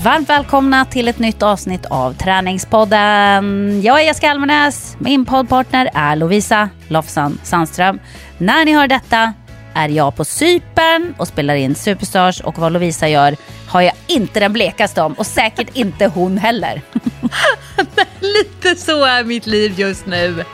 Varmt välkomna till ett nytt avsnitt av Träningspodden. Jag är Jessica Almenäs, min poddpartner är Lovisa Lofsan Sandström. När ni hör detta är jag på Cypern och spelar in Superstars, och vad Lovisa gör har jag inte den blekaste om, och säkert inte hon heller. Lite så är mitt liv just nu.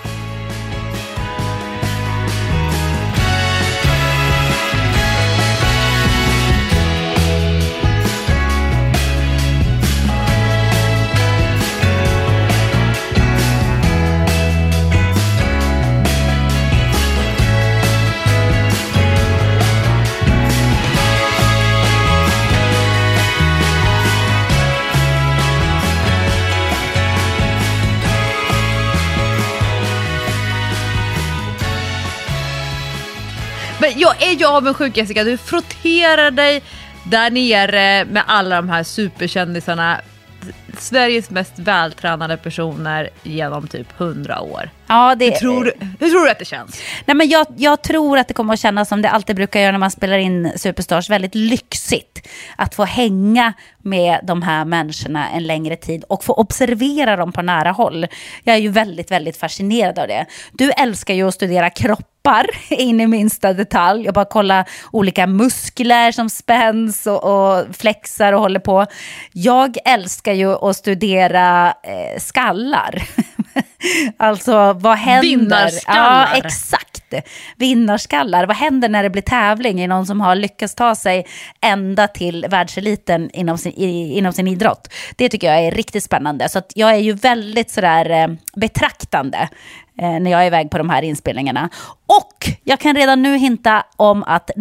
Men jag är ju avundsjuk, Jessica. Du frotterar dig där nere med alla de här superkändisarna. Sveriges mest vältränade personer genom typ 100 år. Ja, hur tror du att det känns? Nej, men jag tror att det kommer att kännas som det alltid brukar göra när man spelar in Superstars. Väldigt lyxigt att få hänga med de här människorna en längre tid och få observera dem på nära håll. Jag är ju väldigt, väldigt fascinerad av det. Du älskar ju att studera kroppar in i minsta detalj och bara kolla olika muskler som spänns och flexar och håller på. Jag älskar ju att studera skallar. Alltså, vad händer? Vinnarskallar. Ja, exakt. Vinnarskallar. Vad händer när det blir tävling i någon som har lyckats ta sig ända till världseliten inom sin idrott? Det tycker jag är riktigt spännande. Så att jag är ju väldigt sådär betraktande när jag är iväg på de här inspelningarna. Och jag kan redan nu hinta om att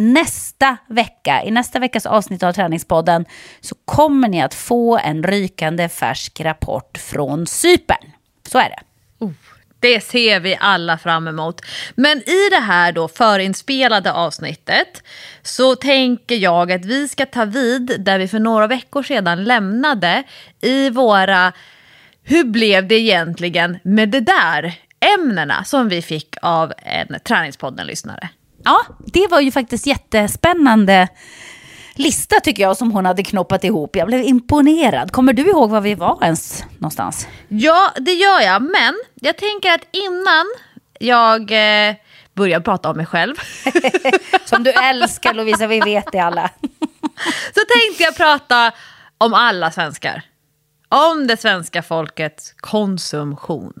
i nästa veckas avsnitt av Träningspodden så kommer ni att få en rykande färsk rapport från Cypern. Så är det. Det ser vi alla fram emot. Men i det här då förinspelade avsnittet så tänker jag att vi ska ta vid där vi för några veckor sedan lämnade i våra hur blev det egentligen med det där ämnena som vi fick av en Träningspodden-lyssnare. Ja, det var ju faktiskt jättespännande lista tycker jag som hon hade knoppat ihop. Jag blev imponerad. Kommer du ihåg var vi var ens någonstans? Ja, det gör jag. Men jag tänker att innan jag börjar prata om mig själv. Som du älskar, Lovisa, vi vet det alla. Så tänkte jag prata om alla svenskar. Om det svenska folkets konsumtion.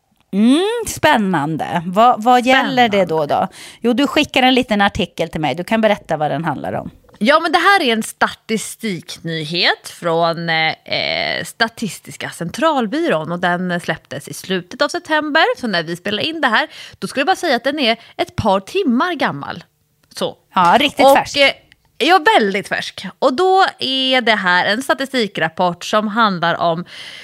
Spännande. Vad gäller det då? Jo, du skickar en liten artikel till mig. Du kan berätta vad den handlar om. Ja, men det här är en statistiknyhet från Statistiska centralbyrån och den släpptes i slutet av september. Så när vi spelar in det här, då skulle jag bara säga att den är ett par timmar gammal. Så. Ja, riktigt färsk. Ja, väldigt färsk. Och då är det här en statistikrapport som handlar om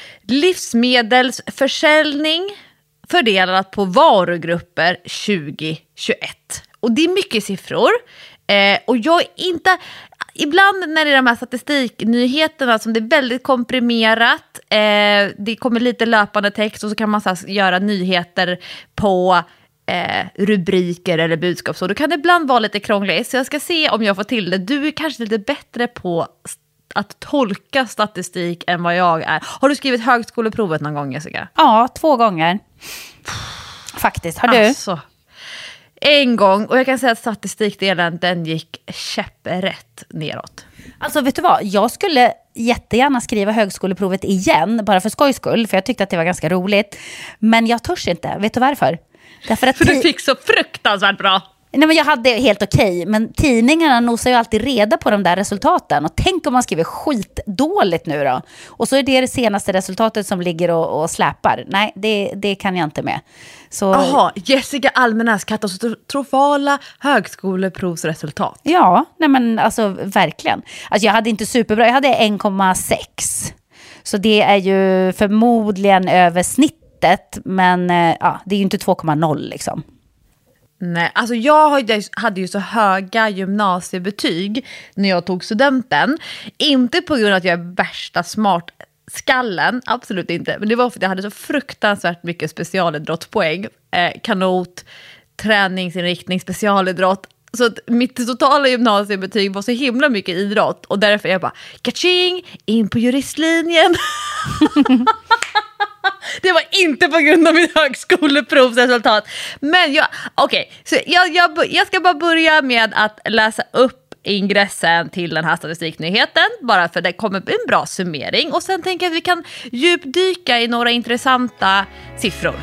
livsmedelsförsäljning fördelat på varugrupper 2021. Och det är mycket siffror. Och jag är inte... Ibland när det är de här statistiknyheterna som det är väldigt komprimerat, det kommer lite löpande text och så kan man så här, göra nyheter på rubriker eller budskap. Så då kan det ibland vara lite krångligt. Så jag ska se om jag får till det. Du är kanske lite bättre på att tolka statistik än vad jag är. Har du skrivit högskoleprovet någon gång, Jessica? Ja, 2 gånger. Faktiskt, har du? Alltså, en gång, och jag kan säga att statistikdelen den gick käpprätt neråt. Alltså vet du vad, jag skulle jättegärna skriva högskoleprovet igen, bara för skojs skull, för jag tyckte att det var ganska roligt. Men jag törs inte, vet du varför? Därför att för du fick så fruktansvärt bra. Nej, men jag hade helt okej, men tidningarna nosar ju alltid reda på de där resultaten. Och tänk om man skriver skitdåligt nu då. Och så är det senaste resultatet som ligger och släpar. Nej, det kan jag inte med. Jaha, Jessica Almenäs katastrofala högskoleprovsresultat. Ja, nej men alltså verkligen. Alltså jag hade inte superbra, jag hade 1,6. Så det är ju förmodligen över snittet, men ja, det är ju inte 2,0 liksom. Nej, alltså jag hade ju så höga gymnasiebetyg när jag tog studenten. Inte på grund av att jag är värsta smartskallen, absolut inte. Men det var för att jag hade så fruktansvärt mycket specialidrottspoäng. Kanot, träningsinriktning, specialidrott. Så att mitt totala gymnasiebetyg var så himla mycket idrott. Och därför är jag bara, kaching, in på juristlinjen. Det var inte på grund av mitt högskoleprovsresultat. Men så jag ska bara börja med att läsa upp ingressen till den här statistiknyheten. Bara för det kommer en bra summering. Och sen tänker jag att vi kan djupdyka i några intressanta siffror.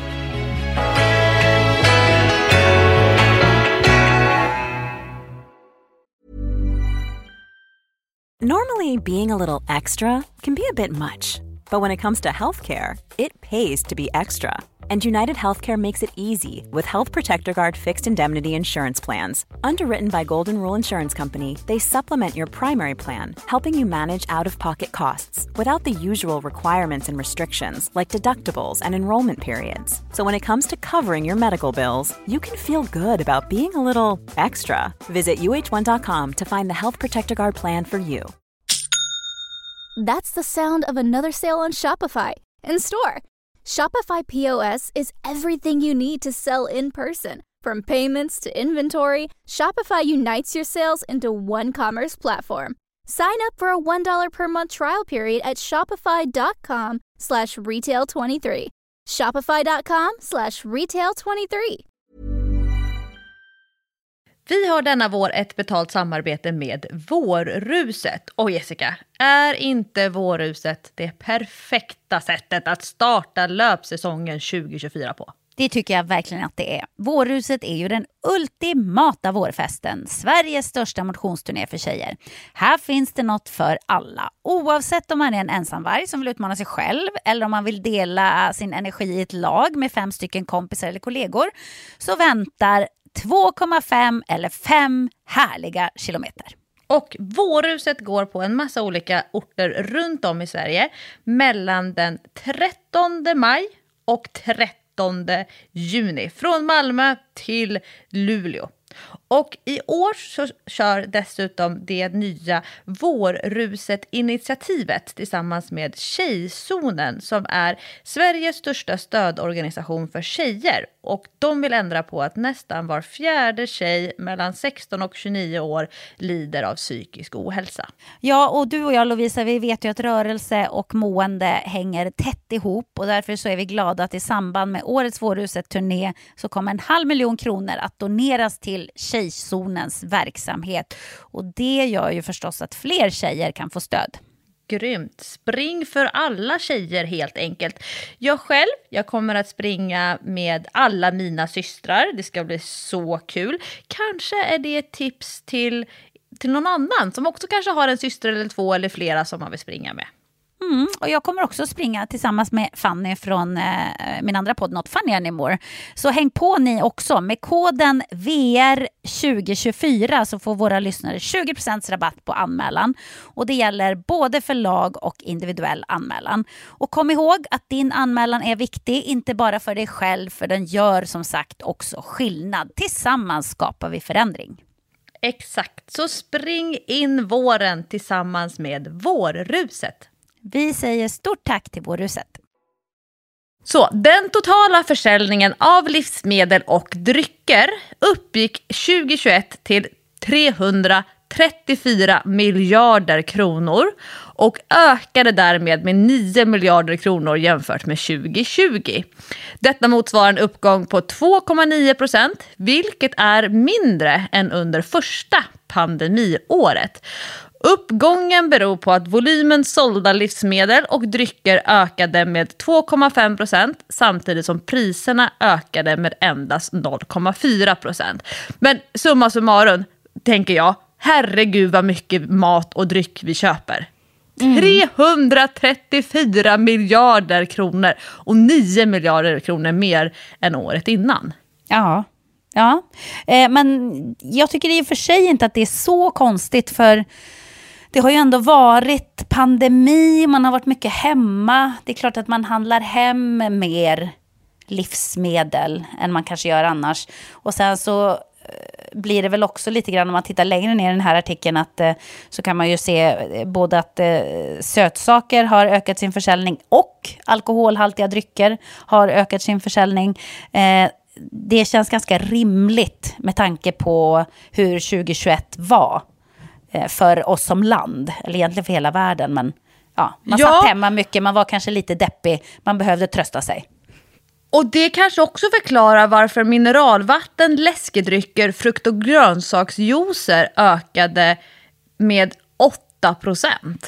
Normally, being a little extra can be a bit much. But when it comes to healthcare, it pays to be extra. And United Healthcare makes it easy with Health Protector Guard fixed indemnity insurance plans. Underwritten by Golden Rule Insurance Company, they supplement your primary plan, helping you manage out-of-pocket costs without the usual requirements and restrictions like deductibles and enrollment periods. So when it comes to covering your medical bills, you can feel good about being a little extra. Visit uh1.com to find the Health Protector Guard plan for you. That's the sound of another sale on Shopify in store. Shopify POS is everything you need to sell in person. From payments to inventory, Shopify unites your sales into one commerce platform. Sign up for a $1 per month trial period at shopify.com/retail23. Shopify.com/retail23. Vi har denna vår ett betalt samarbete med Vårruset. Och Jessica, är inte Vårruset det perfekta sättet att starta löpsäsongen 2024 på? Det tycker jag verkligen att det är. Vårruset är ju den ultimata vårfesten. Sveriges största motionsturné för tjejer. Här finns det något för alla. Oavsett om man är en ensamvarg som vill utmana sig själv eller om man vill dela sin energi i ett lag med 5 stycken kompisar eller kollegor, så väntar 2,5 eller 5 härliga kilometer. Och Vårruset går på en massa olika orter runt om i Sverige mellan den 13 maj och 13 juni. Från Malmö till Luleå. Och i år så kör dessutom det nya Vårruset-initiativet tillsammans med Tjejzonen som är Sveriges största stödorganisation för tjejer. Och de vill ändra på att nästan var 4:e tjej mellan 16 och 29 år lider av psykisk ohälsa. Ja, och du och jag, Lovisa, vi vet ju att rörelse och mående hänger tätt ihop. Och därför så är vi glada att i samband med årets Vårruset-turné så kommer 500 000 kronor att doneras till Tjejzonens verksamhet. Och det gör ju förstås att fler tjejer kan få stöd. Grymt. Spring för alla tjejer helt enkelt. Jag kommer att springa med alla mina systrar. Det ska bli så kul. Kanske är det ett tips till någon annan som också kanske har en syster eller 2 eller flera som man vill springa med. Och jag kommer också springa tillsammans med Fanny från min andra podd Not Funny Anymore. Så häng på ni också. Med koden VR2024 så får våra lyssnare 20% rabatt på anmälan. Och det gäller både för lag och individuell anmälan. Och kom ihåg att din anmälan är viktig, inte bara för dig själv, för den gör som sagt också skillnad. Tillsammans skapar vi förändring. Exakt, så spring in våren tillsammans med Vårruset. Vi säger stort tack till Vårruset. Så den totala försäljningen av livsmedel och drycker uppgick 2021 till 334 miljarder kronor och ökade därmed med 9 miljarder kronor jämfört med 2020. Detta motsvarar en uppgång på 2,9%, vilket är mindre än under första pandemiåret. Uppgången beror på att volymen sålda livsmedel och drycker ökade med 2,5% samtidigt som priserna ökade med endast 0,4%. Men summa summarum tänker jag, herregud vad mycket mat och dryck vi köper. 334 miljarder kronor och 9 miljarder kronor mer än året innan. Ja, men jag tycker i och för sig inte att det är så konstigt, för det har ju ändå varit pandemi, man har varit mycket hemma. Det är klart att man handlar hem mer livsmedel än man kanske gör annars. Och sen så blir det väl också lite grann, om man tittar längre ner i den här artikeln, att så kan man ju se både att sötsaker har ökat sin försäljning och alkoholhaltiga drycker har ökat sin försäljning. det känns ganska rimligt med tanke på hur 2021 var för oss som land, eller egentligen för hela världen. Men ja, man satt hemma mycket, man var kanske lite deppig, man behövde trösta sig. Och det kanske också förklarar varför mineralvatten, läskedrycker, frukt- och grönsaksjuicer ökade med 8%.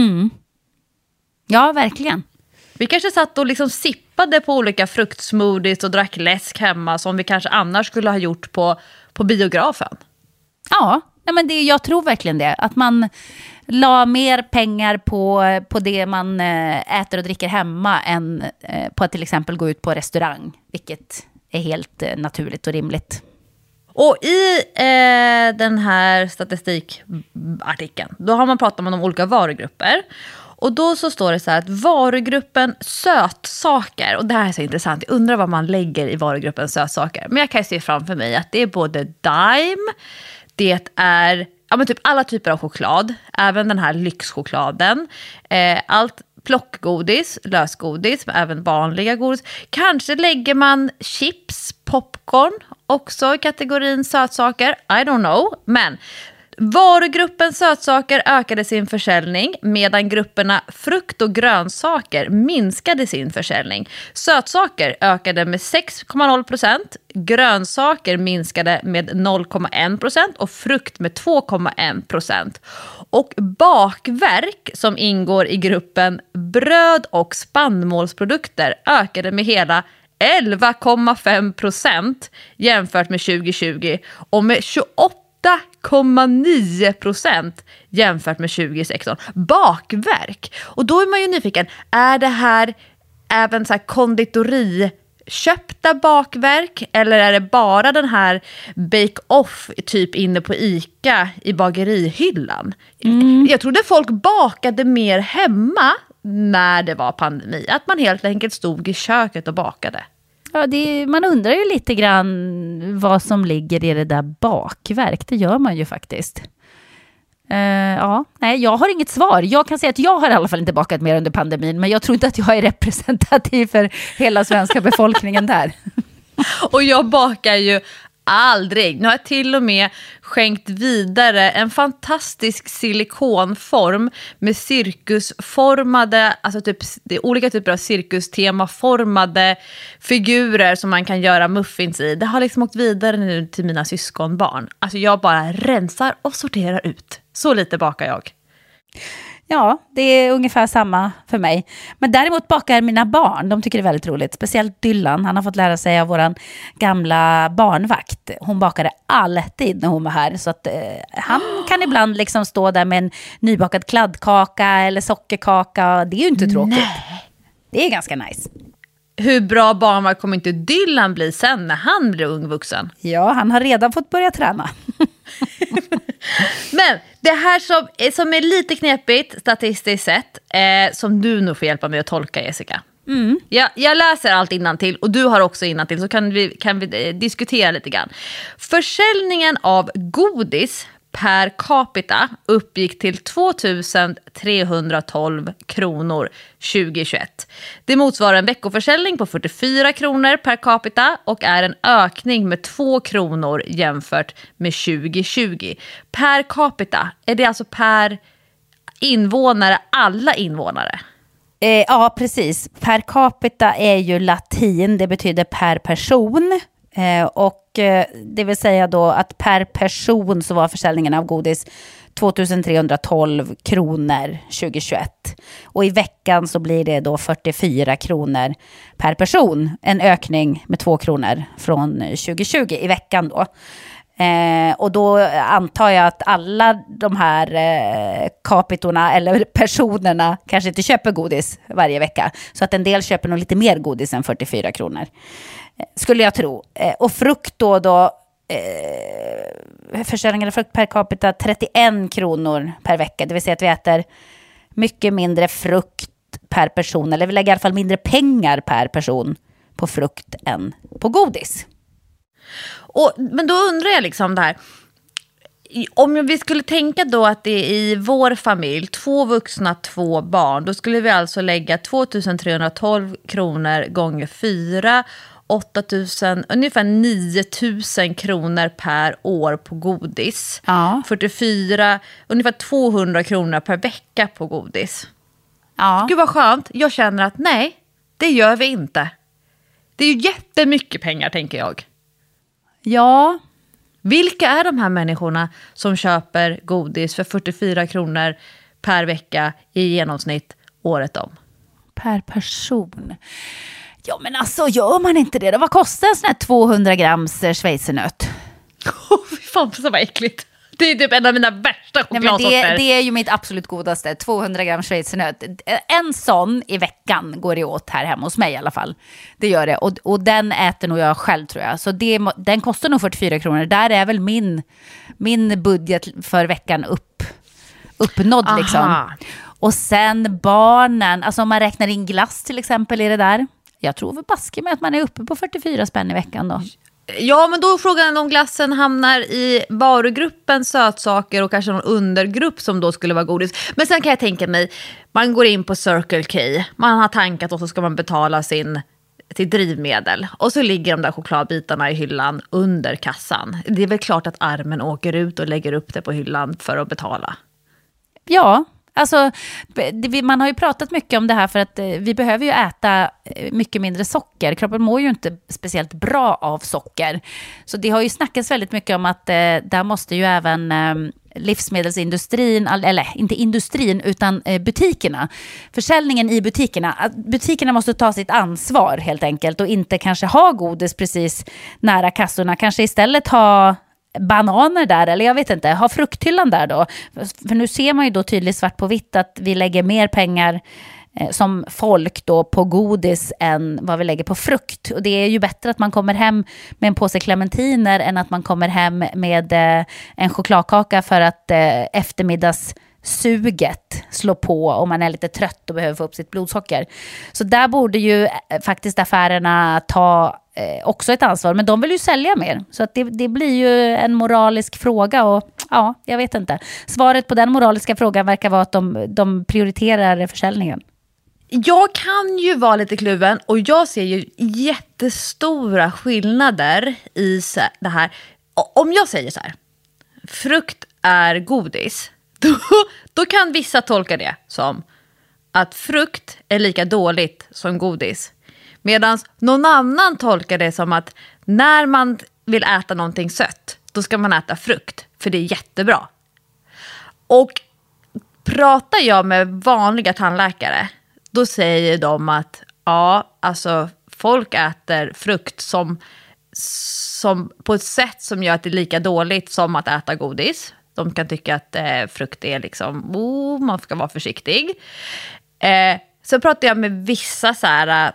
Ja, verkligen. Vi kanske satt och liksom sippade på olika fruktsmoothies och drack läsk hemma som vi kanske annars skulle ha gjort på biografen. Ja, men jag tror verkligen det. Att man la mer pengar på det man äter och dricker hemma än på att till exempel gå ut på restaurang. Vilket är helt naturligt och rimligt. Och i den här statistikartikeln, då har man pratat om olika varugrupper. Och då så står det så här att varugruppen sötsaker, och det här är så intressant, jag undrar vad man lägger i varugruppen sötsaker. Men jag kan ju se framför mig att det är både Daim, det är typ alla typer av choklad, även den här lyxchokladen, allt plockgodis, lösgodis, men även vanliga godis. Kanske lägger man chips, popcorn också i kategorin sötsaker, I don't know, men varugruppen sötsaker ökade sin försäljning medan grupperna frukt och grönsaker minskade sin försäljning. Sötsaker ökade med 6,0%, grönsaker minskade med 0,1% och frukt med 2,1%. Och bakverk som ingår i gruppen bröd och spannmålsprodukter ökade med hela 11,5% jämfört med 2020 och med 28,9% jämfört med 2016. Bakverk. Och då är man ju nyfiken, är det här även så här konditoriköpta bakverk eller är det bara den här bake-off typ inne på ICA i bagerihyllan? Jag trodde folk bakade mer hemma när det var pandemi. Att man helt enkelt stod i köket och bakade. Ja, man undrar ju lite grann vad som ligger i det där bakverk. Det gör man ju faktiskt. Jag har inget svar. Jag kan säga att jag har i alla fall inte bakat mer under pandemin, men jag tror inte att jag är representativ för hela svenska befolkningen där. Och jag bakar ju aldrig. Nu har jag till och med skänkt vidare en fantastisk silikonform med cirkusformade, alltså typ, det är olika typer av cirkustemaformade figurer som man kan göra muffins i. Det har liksom åkt vidare nu till mina syskonbarn. Alltså jag bara rensar och sorterar ut. Så lite bakar jag. Ja, det är ungefär samma för mig. Men däremot bakar mina barn, de tycker det är väldigt roligt. Speciellt Dylan, han har fått lära sig av våran gamla barnvakt. Hon bakade alltid när hon var här. Så att han kan ibland liksom stå där med en nybakad kladdkaka eller sockerkaka. Det är ju inte tråkigt. Nej. Det är ganska nice. Hur bra barnvakt kommer inte Dylan bli sen när han blir ungvuxen? Ja, han har redan fått börja träna. Men det här som är lite knepigt statistiskt sett, som du nog får hjälpa mig att tolka, Jessica. Jag läser allt innantill och du har också innantill, så kan vi diskutera lite grann. Försäljningen av godis per capita uppgick till 2312 kronor 2021. Det motsvarar en veckoförsäljning på 44 kronor per capita och är en ökning med 2 kronor jämfört med 2020. Per capita, är det alltså per invånare, alla invånare? Ja, precis. Per capita är ju latin, det betyder per person. Och det vill säga då att per person så var försäljningen av godis 2312 kronor 2021. Och i veckan så blir det då 44 kronor per person. En ökning med 2 kronor från 2020 i veckan då. Och då antar jag att alla de här kapitorna eller personerna kanske inte köper godis varje vecka. Så att en del köper nog lite mer godis än 44 kronor. Skulle jag tro. Och frukt då försäljningen av frukt per capita 31 kronor per vecka. Det vill säga att vi äter mycket mindre frukt per person. Eller vi lägger i alla fall mindre pengar per person på frukt än på godis. Men då undrar jag liksom det här. Om vi skulle tänka då att det är i vår familj 2 vuxna, 2 barn, då skulle vi alltså lägga 2312 kronor gånger 4 ungefär 9 000 kronor per år på godis. Ja. 44, ungefär 200 kronor per vecka på godis. Ja. Gud vad skönt. Jag känner att nej, det gör vi inte. Det är ju jättemycket pengar, tänker jag. Ja. Vilka är de här människorna som köper godis för 44 kronor per vecka i genomsnitt året om? Per person. Ja, men alltså gör man inte det då? Vad kostar en sån här 200 grams schweizernöt? Fy fan, så var äckligt. Det är typ en av mina värsta chokladsorter. Det är ju mitt absolut godaste, 200 gram schweizernöt. En sån i veckan går det åt här hemma hos mig i alla fall. Det gör det. Och den äter nog jag själv, tror jag. Så den kostar nog 44 kronor. Där är väl min budget för veckan uppnådd. Aha. Liksom. Och sen barnen, alltså om man räknar in glass till exempel i det där. Jag tror väl baske med att man är uppe på 44 spänn i veckan då. Ja, men då är frågan om glassen hamnar i varugruppen sötsaker och kanske någon undergrupp som då skulle vara godis. Men sen kan jag tänka mig, man går in på Circle K, man har tankat och så ska man betala sitt drivmedel. Och så ligger de där chokladbitarna i hyllan under kassan. Det är väl klart att armen åker ut och lägger upp det på hyllan för att betala. Ja, alltså man har ju pratat mycket om det här för att vi behöver ju äta mycket mindre socker. Kroppen mår ju inte speciellt bra av socker. Så det har ju snackats väldigt mycket om att där måste ju även livsmedelsindustrin, eller inte industrin utan butikerna. Försäljningen i butikerna måste ta sitt ansvar helt enkelt och inte kanske ha godis precis nära kassorna. Kanske istället ha bananer där, eller jag vet inte, ha frukthyllan där då. För nu ser man ju då tydligt svart på vitt att vi lägger mer pengar som folk då på godis än vad vi lägger på frukt. Och det är ju bättre att man kommer hem med en påse clementiner än att man kommer hem med en chokladkaka för att eftermiddagssuget slår på om man är lite trött och behöver få upp sitt blodsocker. Så där borde ju faktiskt affärerna ta också ett ansvar, men de vill ju sälja mer. Så att det blir ju en moralisk fråga och ja, jag vet inte. Svaret på den moraliska frågan verkar vara att de prioriterar försäljningen. Jag kan ju vara lite kluven och jag ser ju jättestora skillnader i det här. Om jag säger så här, frukt är godis, då kan vissa tolka det som att frukt är lika dåligt som godis. Medan någon annan tolkar det som att när man vill äta någonting sött, då ska man äta frukt, för det är jättebra. Och pratar jag med vanliga tandläkare, då säger de att ja, alltså folk äter frukt som på ett sätt som gör att det är lika dåligt som att äta godis. De kan tycka att frukt är liksom, man ska vara försiktig. Så pratar jag med vissa så här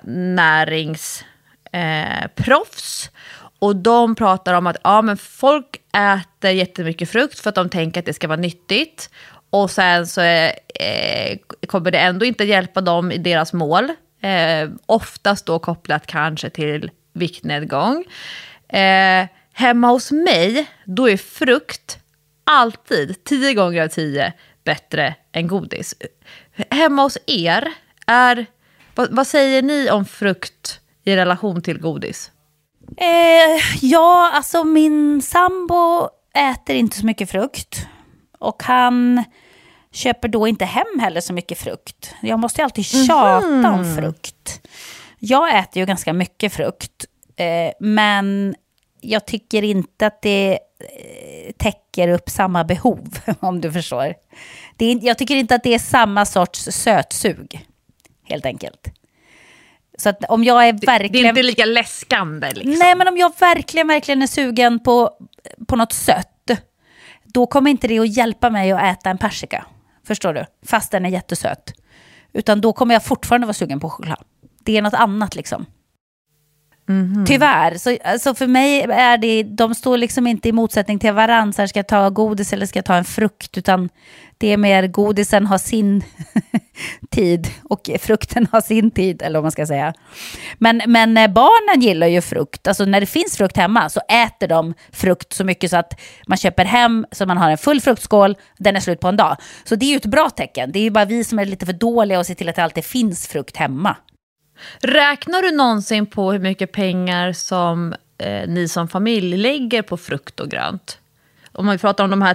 näringsproffs och de pratar om att ja, men folk äter jättemycket frukt för att de tänker att det ska vara nyttigt. Och sen så kommer det ändå inte hjälpa dem i deras mål. Oftast då kopplat kanske till viktnedgång. Hemma hos mig, då är frukt alltid 10 gånger av 10 bättre än godis. Hemma hos er, vad säger ni om frukt i relation till godis? Ja, alltså min sambo äter inte så mycket frukt. Och köper då inte hem heller så mycket frukt. Jag måste ju alltid tjata om frukt. Jag äter ju ganska mycket frukt. Men jag tycker inte att det täcker upp samma behov, om du förstår. Jag tycker inte att det är samma sorts sötsug, helt enkelt. Så att om jag är verkligen... Det är inte lika läskande liksom. Nej, men om jag verkligen är sugen på något sött, då kommer inte det att hjälpa mig att äta en persika. Förstår du? Fast den är jättesöt. Utan då kommer jag fortfarande vara sugen på choklad. Det är något annat liksom. Mm-hmm. Tyvärr. Så för mig är det, de står liksom inte i motsättning till varandra. Så här, ska jag ta godis eller ska jag ta en frukt? Utan det är mer godisen har sin tid och frukten har sin tid, eller vad man ska säga. Men barnen gillar ju frukt. Alltså när det finns frukt hemma så äter de frukt så mycket så att man köper hem så man har en full fruktskål, den är slut på en dag. Så det är ju ett bra tecken. Det är ju bara vi som är lite för dåliga och ser till att det alltid finns frukt hemma. Räknar du någonsin på hur mycket pengar som ni som familj lägger på frukt och grönt? Om vi pratar om de här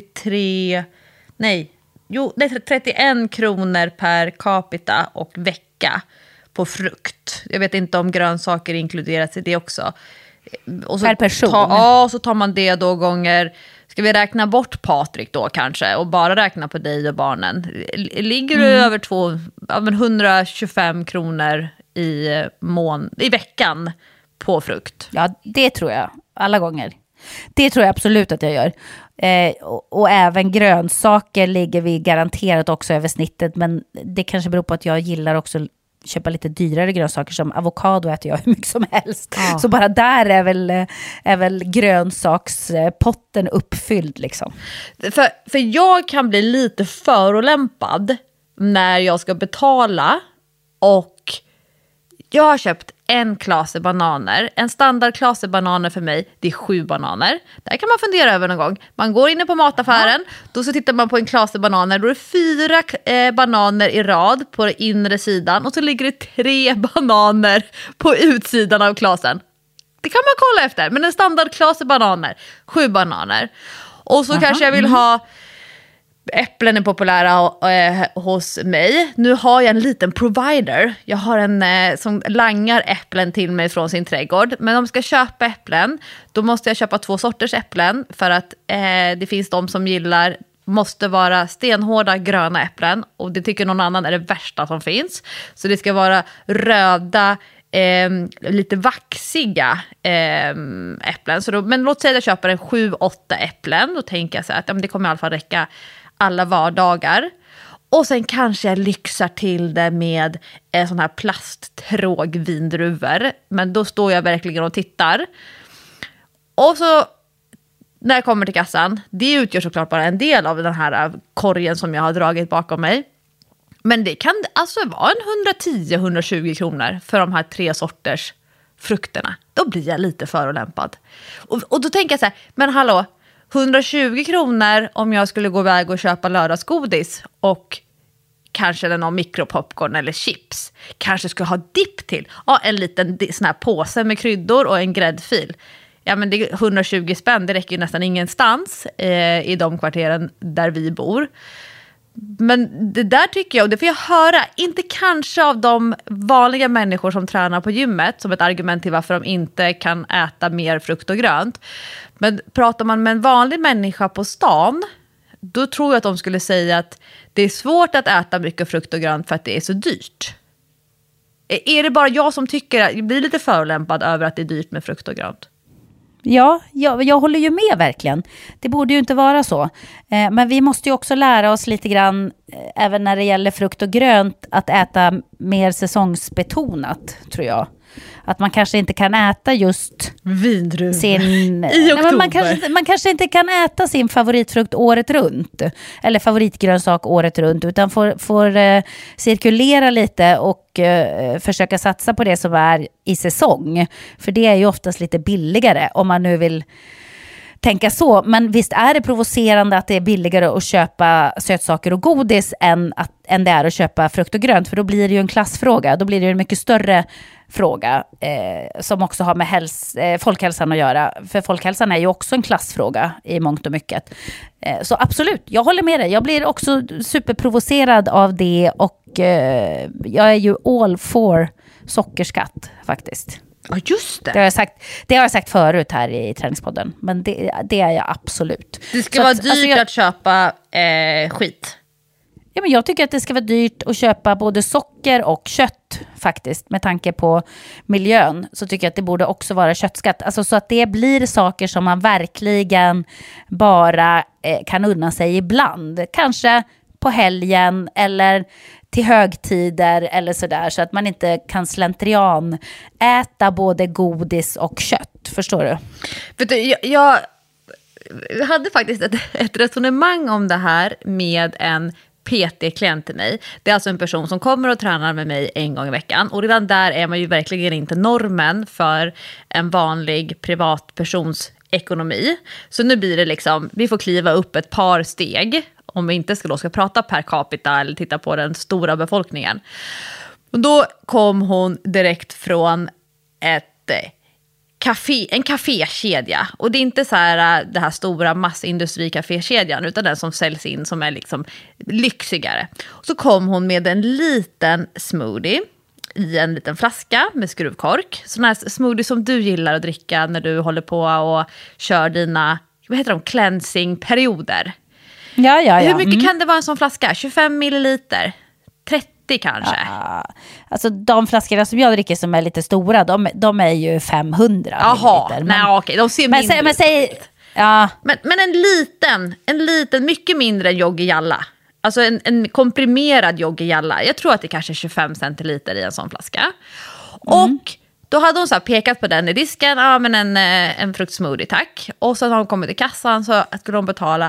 31 kronor per capita och vecka på frukt. Jag vet inte om grönsaker inkluderas i det också. Och så per person? Så tar man det då gånger... Ska vi räkna bort Patrik då kanske och bara räkna på dig och barnen? Ligger du över 125 kronor i veckan på frukt? Ja, det tror jag. Alla gånger. Det tror jag absolut att jag gör. Och även grönsaker ligger vi garanterat också över snittet. Men det kanske beror på att jag gillar också köpa lite dyrare grönsaker, som avokado äter jag hur mycket som helst. Ja. Så bara där är väl grönsakspotten uppfylld liksom. För jag kan bli lite förolämpad när jag ska betala och jag har köpt en klase bananer. En standardklase bananer för mig, det är 7 bananer. Där kan man fundera över någon gång. Man går inne på mataffären, då så tittar man på en klase bananer. Då är det 4 bananer i rad på den inre sidan. Och så ligger det 3 bananer på utsidan av klasen. Det kan man kolla efter. Men en standardklase bananer, 7 bananer. Och så kanske jag vill ha... Äpplen är populära hos mig. Nu har jag en liten provider. Jag har en som langar äpplen till mig från sin trädgård. Men om jag ska köpa äpplen, då måste jag köpa 2 sorters äpplen. För att det finns de som måste vara stenhårda gröna äpplen. Och det tycker någon annan är det värsta som finns. Så det ska vara röda, lite vaxiga äpplen. Men låt säga att jag köper en 7-8 äpplen. Då tänker jag så här att det kommer i alla fall räcka alla vardagar. Och sen kanske jag lyxar till det med sån här plasttråg vindruvor. Men då står jag verkligen och tittar. Och så när jag kommer till kassan, det utgör såklart bara en del av den här korgen som jag har dragit bakom mig. Men det kan alltså vara en 110-120 kronor för de här 3 sorters frukterna. Då blir jag lite förolämpad. Och då tänker jag så här, men hallå, 120 kronor om jag skulle gå iväg och köpa lördagsgodis och kanske någon mikropopcorn eller chips. Kanske skulle ha dipp till. Ja, en liten sån här påse med kryddor och en gräddfil. Ja, men det är 120 spänn, det räcker ju nästan ingenstans i de kvarteren där vi bor. Men det där tycker jag, och det får jag höra, inte kanske av de vanliga människor som tränar på gymmet som ett argument till varför de inte kan äta mer frukt och grönt. Men pratar man med en vanlig människa på stan, då tror jag att de skulle säga att det är svårt att äta mycket frukt och grönt för att det är så dyrt. Är det bara jag som tycker, jag blir lite förolämpad över att det är dyrt med frukt och grönt? Ja, jag håller ju med verkligen. Det borde ju inte vara så. Men vi måste ju också lära oss lite grann, även när det gäller frukt och grönt, att äta mer säsongsbetonat, tror jag. Att man kanske inte kan äta just vindruvor i oktober. Man kanske inte kan äta sin favoritfrukt året runt. Eller favoritgrönsak året runt. Utan får cirkulera lite och försöka satsa på det som är i säsong. För det är ju oftast lite billigare om man nu vill tänka så. Men visst är det provocerande att det är billigare att köpa sötsaker och godis än det är att köpa frukt och grönt. För då blir det ju en klassfråga. Då blir det ju en mycket större fråga som också har med folkhälsan att göra. För folkhälsan är ju också en klassfråga i mångt och mycket. Så absolut, jag håller med dig. Jag blir också superprovocerad av det och jag är ju all for sockerskatt faktiskt. Ja, just det. Det har jag sagt förut här i träningspodden. Men det är jag absolut. Det ska vara dyrt att köpa skit. Ja, men jag tycker att det ska vara dyrt att köpa både socker och kött faktiskt. Med tanke på miljön så tycker jag att det borde också vara köttskatt. Alltså så att det blir saker som man verkligen bara kan unna sig ibland. Kanske på helgen eller till högtider eller sådär. Så att man inte kan slentrian äta både godis och kött. Förstår du? Vet du, jag hade faktiskt ett resonemang om det här med en PT-klient till mig. Det är alltså en person som kommer och tränar med mig en gång i veckan. Och redan där är man ju verkligen inte normen för en vanlig privatpersons ekonomi. Så nu blir det liksom, vi får kliva upp ett par steg om vi inte ska prata per capita eller titta på den stora befolkningen. Och då kom hon direkt från en kafékedja. Och det är inte så här det här stora massindustrikafékedjan, utan den som säljs in som är liksom lyxigare. Och så kom hon med en liten smoothie i en liten flaska med skruvkork. Sån här smoothie som du gillar att dricka när du håller på och kör dina, vad heter de, cleansing-perioder. Ja. Hur mycket kan det vara en sån flaska? 25 milliliter? 30 kanske? Ja. Alltså de flaskorna som jag dricker som är lite stora, de är ju 500 milliliter. Nej, okej, de ser mindre men säg, ja. Men en liten, mycket mindre än Joggijalla. Alltså en komprimerad Joggijalla. Jag tror att det kanske är 25 centiliter i en sån flaska. Och då hade hon så här pekat på den i disken. Ja, men en fruktsmoothie, tack. Och så har hon kommit till kassan, så skulle de betala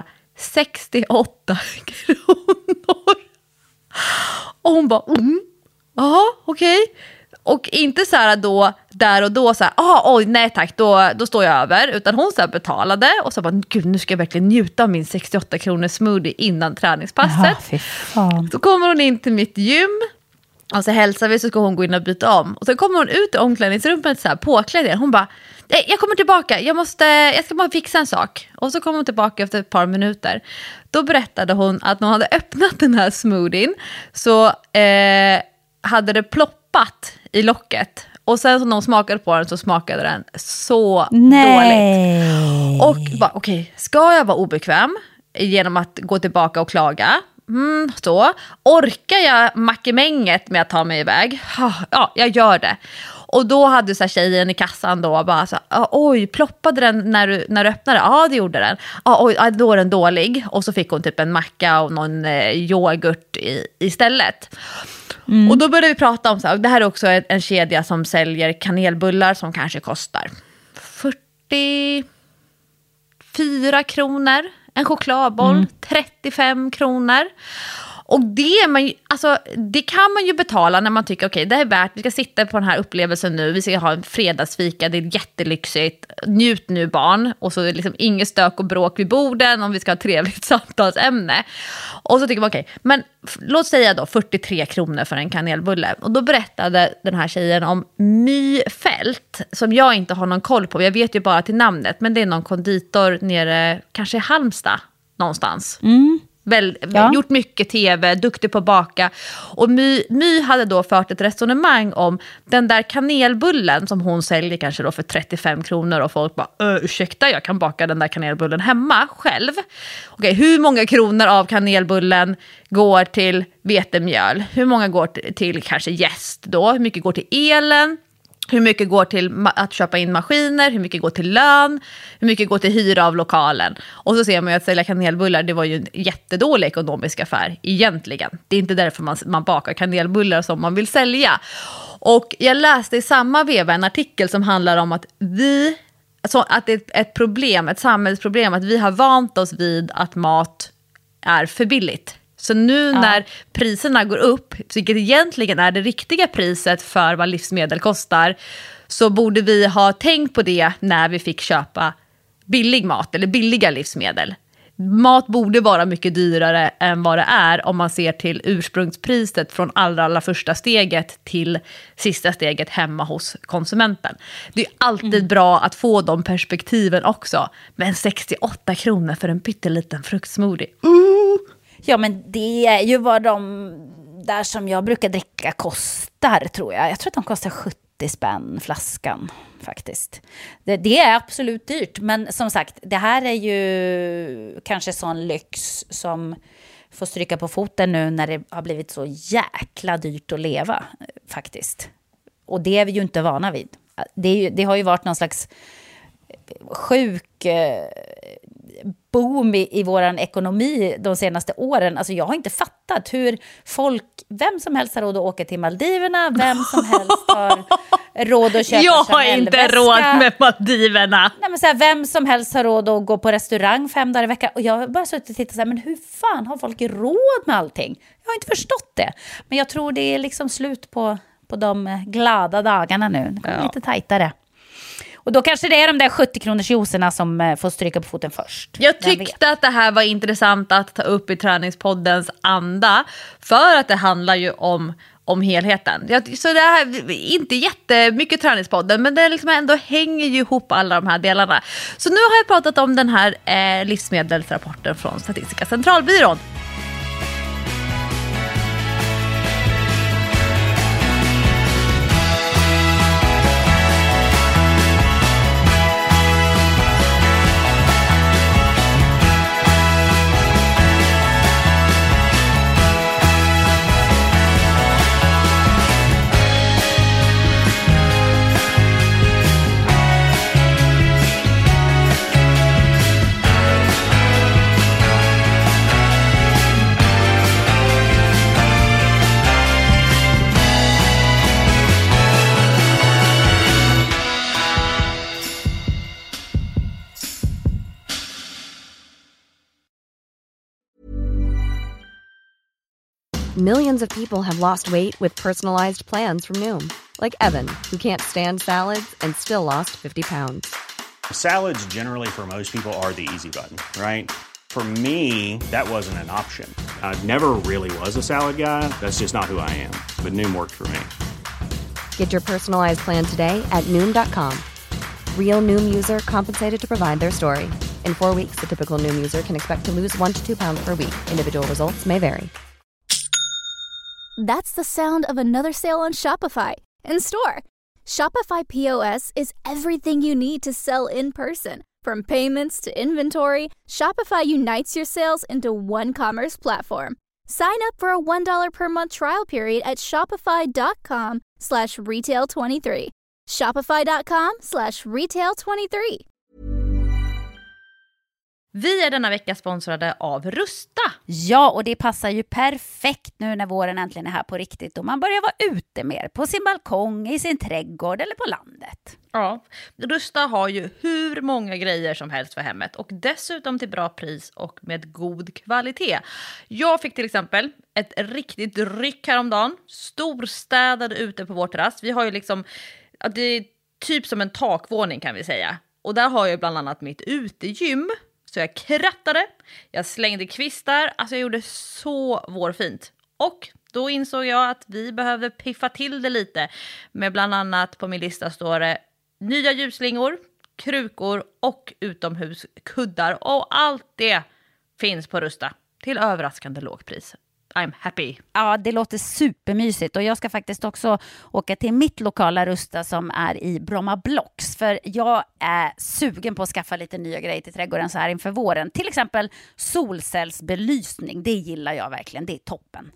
68 kronor. Och hon bara, jaha, okej. Och inte så här då, där och då så här, oj, nej tack, då står jag över. Utan hon så här betalade och så bara, gud, nu ska jag verkligen njuta av min 68 kronor smoothie innan träningspasset. Fy fan. Så kommer hon in till mitt gym och så hälsar vi, så ska hon gå in och byta om. Och så kommer hon ut i omklädningsrummet så här påklädd igen. Hon bara, nej, jag kommer tillbaka, jag ska bara fixa en sak. Och så kom hon tillbaka efter ett par minuter. Då berättade hon att när hon hade öppnat den här smoothien så hade det ploppat i locket. Och sen när hon smakade på den så smakade den så dåligt. Och bara, okej, ska jag vara obekväm genom att gå tillbaka och klaga? Så. Orkar jag mackemänget med att ta mig iväg? Ja, jag gör det. Och då hade så här tjejen i kassan då bara så här, oj, ploppade den när du öppnade? Ja, det gjorde den. Oj, då är den dålig. Och så fick hon typ en macka och någon yoghurt istället. Och då började vi prata om så här, det här är också en kedja som säljer kanelbullar som kanske kostar 44 kronor. En chokladboll, 35 kronor. Och det kan man ju betala när man tycker okej, det är värt, vi ska sitta på den här upplevelsen nu, vi ska ha en fredagsfika, det är jättelyxigt, njut nu barn, och så är det liksom inget stök och bråk vid borden om vi ska ha ett trevligt samtalsämne. Och så tycker man okej, men låt säga då 43 kronor för en kanelbulle. Och då berättade den här tjejen om My-Fält, som jag inte har någon koll på, jag vet ju bara till namnet, men det är någon konditor nere, kanske i Halmstad någonstans. Gjort mycket tv, duktig på att baka. Och My hade då fört ett resonemang om den där kanelbullen som hon säljer kanske då för 35 kronor. Och folk bara, ursäkta, jag kan baka den där kanelbullen hemma själv. Okej, hur många kronor av kanelbullen går till vetemjöl? Hur många går till kanske jäst då? Hur mycket går till elen? Hur mycket går till att köpa in maskiner? Hur mycket går till lön? Hur mycket går till hyra av lokalen? Och så ser man ju att sälja kanelbullar, det var ju en jättedålig ekonomisk affär egentligen. Det är inte därför man bakar kanelbullar som man vill sälja. Och jag läste i samma veva en artikel som handlar om att att det är ett problem, ett samhällsproblem, att vi har vant oss vid att mat är för billigt. Så nu när priserna går upp, vilket egentligen är det riktiga priset för vad livsmedel kostar, så borde vi ha tänkt på det när vi fick köpa billig mat eller billiga livsmedel. Mat borde vara mycket dyrare än vad det är om man ser till ursprungspriset från allra första steget till sista steget hemma hos konsumenten. Det är alltid bra att få de perspektiven också. Men 68 kronor för en pytteliten fruktsmoothie. Ja, men det är ju vad de där som jag brukar dricka kostar, tror jag. Jag tror att de kostar 70 spänn flaskan faktiskt. Det är absolut dyrt, men som sagt, det här är ju kanske sån lyx som får stryka på foten nu när det har blivit så jäkla dyrt att leva faktiskt. Och det är vi ju inte vana vid. Det har ju varit någon slags sjuk boom i våran ekonomi de senaste åren. Alltså jag har inte fattat hur vem som helst har råd att åka till Maldiverna, vem som helst har råd att köpa jag har inte råd med Maldiverna. Nej, men så här, vem som helst har råd att gå på restaurang 5 dagar i veckan. Och jag har bara suttit och tittat så här, men hur fan har folk råd med allting? Jag har inte förstått det. Men jag tror det är liksom slut på de glada dagarna nu. Det kommer lite tajtare. Och då kanske det är de där 70-kronors juicerna som får stryka på foten först. Jag tyckte att det här var intressant att ta upp i Träningspoddens anda. För att det handlar ju om om helheten. Så det här är inte jättemycket träningspodden, men det liksom ändå hänger ju ihop alla de här delarna. Så nu har jag pratat om den här livsmedelsrapporten från Statistiska centralbyrån. Millions of people have lost weight with personalized plans from Noom. Like Evan, who can't stand salads and still lost 50 pounds. Salads generally for most people are the easy button, right? For me, that wasn't an option. I never really was a salad guy. That's just not who I am. But Noom worked for me. Get your personalized plan today at Noom.com. Real Noom user compensated to provide their story. In 4 weeks, the typical Noom user can expect to lose 1 to 2 pounds per week. Individual results may vary. That's the sound of another sale on Shopify in store. Shopify POS is everything you need to sell in person. From payments to inventory, Shopify unites your sales into one commerce platform. Sign up for a $1 per month trial period at shopify.com/retail23. Shopify.com/retail23. Vi är denna vecka sponsrade av Rusta. Ja, och det passar ju perfekt nu när våren äntligen är här på riktigt och man börjar vara ute mer på sin balkong, i sin trädgård eller på landet. Ja, Rusta har ju hur många grejer som helst för hemmet och dessutom till bra pris och med god kvalitet. Jag fick till exempel ett riktigt ryck häromdagen, storstädade ute på vår terrass. Vi har ju liksom, det är typ som en takvåning kan vi säga. Och där har jag bland annat mitt utegym. Så jag krattade, jag slängde kvistar, alltså jag gjorde så vårfint. Och då insåg jag att vi behövde piffa till det lite. Med bland annat på min lista står det nya ljusslingor, krukor och utomhuskuddar. Och allt det finns på Rusta till överraskande lågpris. I'm happy. Ja, det låter supermysigt och jag ska faktiskt också åka till mitt lokala Rusta som är i Bromma Blocks. För jag är sugen på att skaffa lite nya grejer till trädgården så här inför våren. Till exempel solcellsbelysning, det gillar jag verkligen, det är toppen.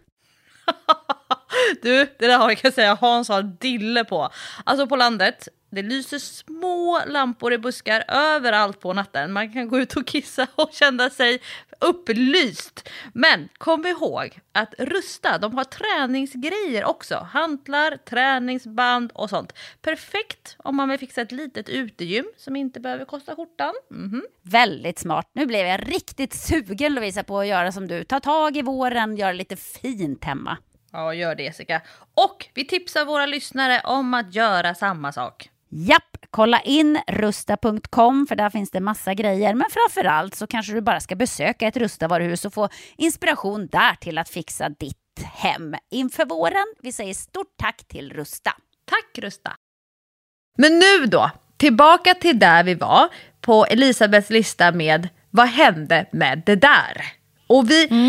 Du, det där har jag kan säga Hans har dille på. Alltså på landet, det lyser små lampor i buskar överallt på natten. Man kan gå ut och kissa och känna sig upplyst. Men kom ihåg att Rusta, de har träningsgrejer också. Hantlar, träningsband och sånt. Perfekt om man vill fixa ett litet utegym som inte behöver kosta skjortan. Väldigt smart. Nu blev jag riktigt sugen, Lovisa, på att göra som du. Ta tag i våren, göra lite fint hemma. Ja, gör det, Jessica. Och vi tipsar våra lyssnare om att göra samma sak. Japp, kolla in rusta.com för där finns det massa grejer. Men framförallt så kanske du bara ska besöka ett Rusta-varuhus och få inspiration där till att fixa ditt hem inför våren. Vi säger stort tack till Rusta. Tack Rusta. Men nu då, tillbaka till där vi var på Elisabeths lista med vad hände med det där? Och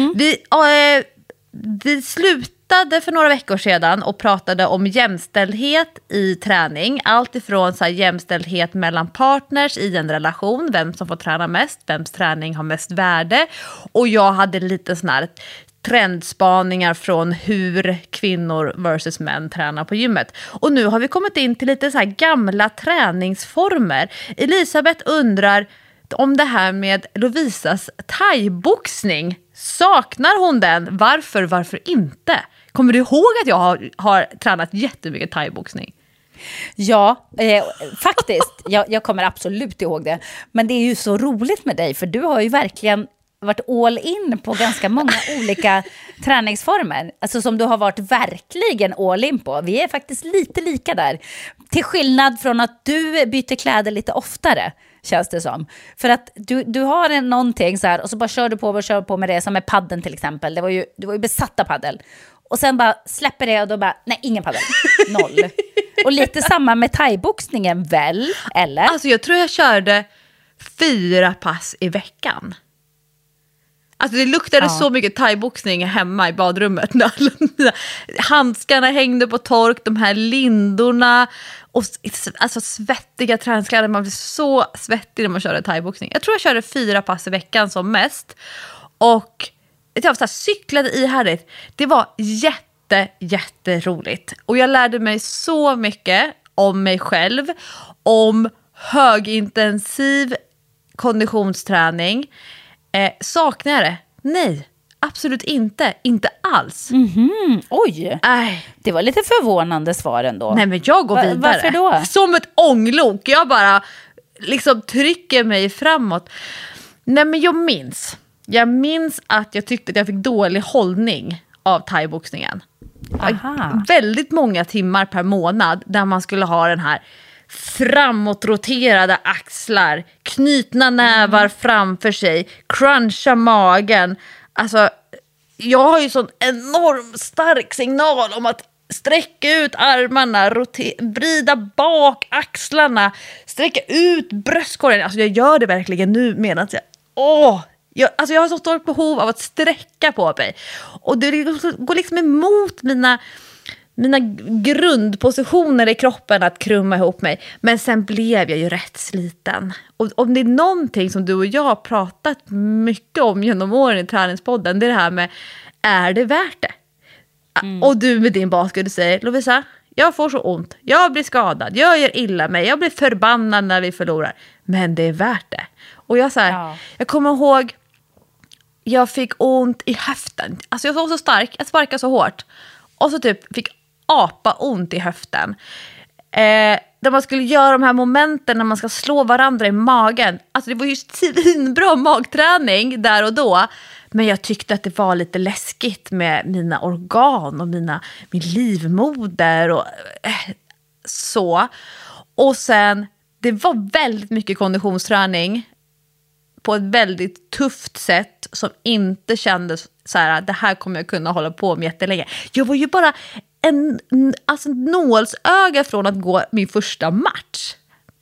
vi slutade för några veckor sedan och pratade om jämställdhet i träning. Allt ifrån så här, jämställdhet mellan partners i en relation. Vem som får träna mest, vems träning har mest värde. Och jag hade lite sån här trendspaningar från hur kvinnor versus män tränar på gymmet. Och nu har vi kommit in till lite så här gamla träningsformer. Elisabeth undrar om det här med Lovisas thaiboxning. Saknar hon den? Varför inte? Kommer du ihåg att jag har tränat jättemycket thaiboxning? Ja, faktiskt. Jag kommer absolut ihåg det. Men det är ju så roligt med dig, för du har ju verkligen varit all in på ganska många olika träningsformer. Alltså som du har varit verkligen all in på. Vi är faktiskt lite lika där. Till skillnad från att du byter kläder lite oftare, känns det som. För att du har någonting så här och så bara kör du på med det som är padden till exempel. Du var ju besatt av paddel. Och sen bara släpper det och då bara, nej, ingen paddel. 0. Och lite samma med thaiboxningen väl, eller? Alltså jag tror jag körde 4 pass i veckan. Alltså det luktade så mycket thaiboxning hemma i badrummet. När alla mina handskarna hängde på tork, de här lindorna och alltså svettiga träningskläder. Man blir så svettig när man kör thaiboxning. Jag tror jag körde 4 pass i veckan som mest. Och jag så här, cyklade ihärdigt. Det var jätteroligt. Och jag lärde mig så mycket om mig själv. Om högintensiv konditionsträning. Saknar jag det? Nej, absolut inte. Inte alls. Oj, det var lite förvånande svar ändå. Nej, men jag går vidare. Varför då? Som ett ånglok. Jag bara liksom trycker mig framåt. Nej, men jag minns att jag tyckte att jag fick dålig hållning av thaiboxningen. Väldigt många timmar per månad där man skulle ha den här framåtroterade axlar, knutna nävar framför sig, cruncha magen. Alltså, jag har ju sån enorm stark signal om att sträcka ut armarna, vrida bak axlarna, sträcka ut bröstkorgen. Alltså jag gör det verkligen nu medan jag har så stort behov av att sträcka på mig. Och det går liksom emot mina grundpositioner i kroppen att krumma ihop mig. Men sen blev jag ju rätt sliten. Och om det är någonting som du och jag har pratat mycket om genom åren i träningspodden, det är det här med, är det värt det? Och du med din basket, du säger, Lovisa, jag får så ont, jag blir skadad, jag gör illa mig, jag blir förbannad när vi förlorar. Men det är värt det. Och jag jag kommer ihåg, jag fick ont i höften. Alltså jag var så stark, jag sparkade så hårt. Och så typ fick apa ont i höften. Där man skulle göra de här momenten när man ska slå varandra i magen. Alltså det var ju svinbra magträning där och då. Men jag tyckte att det var lite läskigt med mina organ och min livmoder och så. Och sen, det var väldigt mycket konditionsträning på ett väldigt tufft sätt som inte kändes så här, det här kommer jag kunna hålla på med jättelänge. Jag var ju bara en nålsöga från att gå min första match.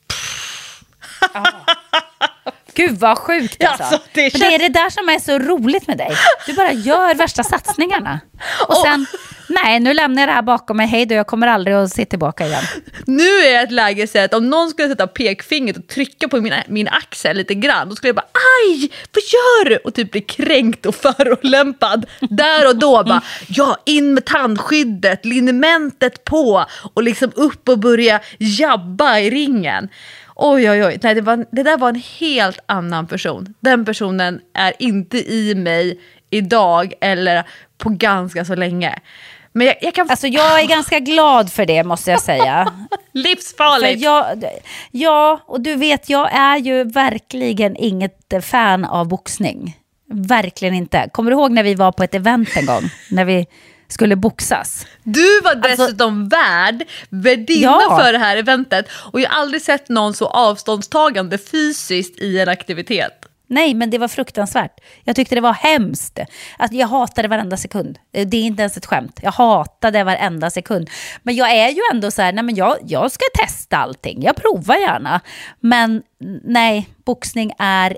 Gud vad sjukt alltså. Alltså, det är det där som är så roligt med dig. Du bara gör värsta satsningarna. Och sen, nej, nu lämnar jag det här bakom mig. Hej då, jag kommer aldrig att se tillbaka igen. Nu är jag ett läge så att om någon skulle sätta pekfingret och trycka på min axel lite grann, då skulle jag bara, aj, vad gör du? Och typ bli kränkt och förolämpad. Där och då bara, in med tandskyddet, linementet på och liksom upp och börja jabba i ringen. Oj. Nej, det där var en helt annan person. Den personen är inte i mig idag eller på ganska så länge. Men jag kan... Alltså jag är ganska glad för det, måste jag säga. Livsfarligt. Ja, och du vet, jag är ju verkligen inget fan av boxning. Verkligen inte. Kommer du ihåg när vi var på ett event en gång? När vi skulle boxas. Du var dessutom värdinna för det här eventet. Och jag har aldrig sett någon så avståndstagande fysiskt i en aktivitet. Nej, men det var fruktansvärt. Jag tyckte det var hemskt. Att jag hatade varenda sekund. Det är inte ens ett skämt. Jag hatade varenda sekund. Men jag är ju ändå så här, nej men jag ska testa allting. Jag provar gärna. Men nej, boxning är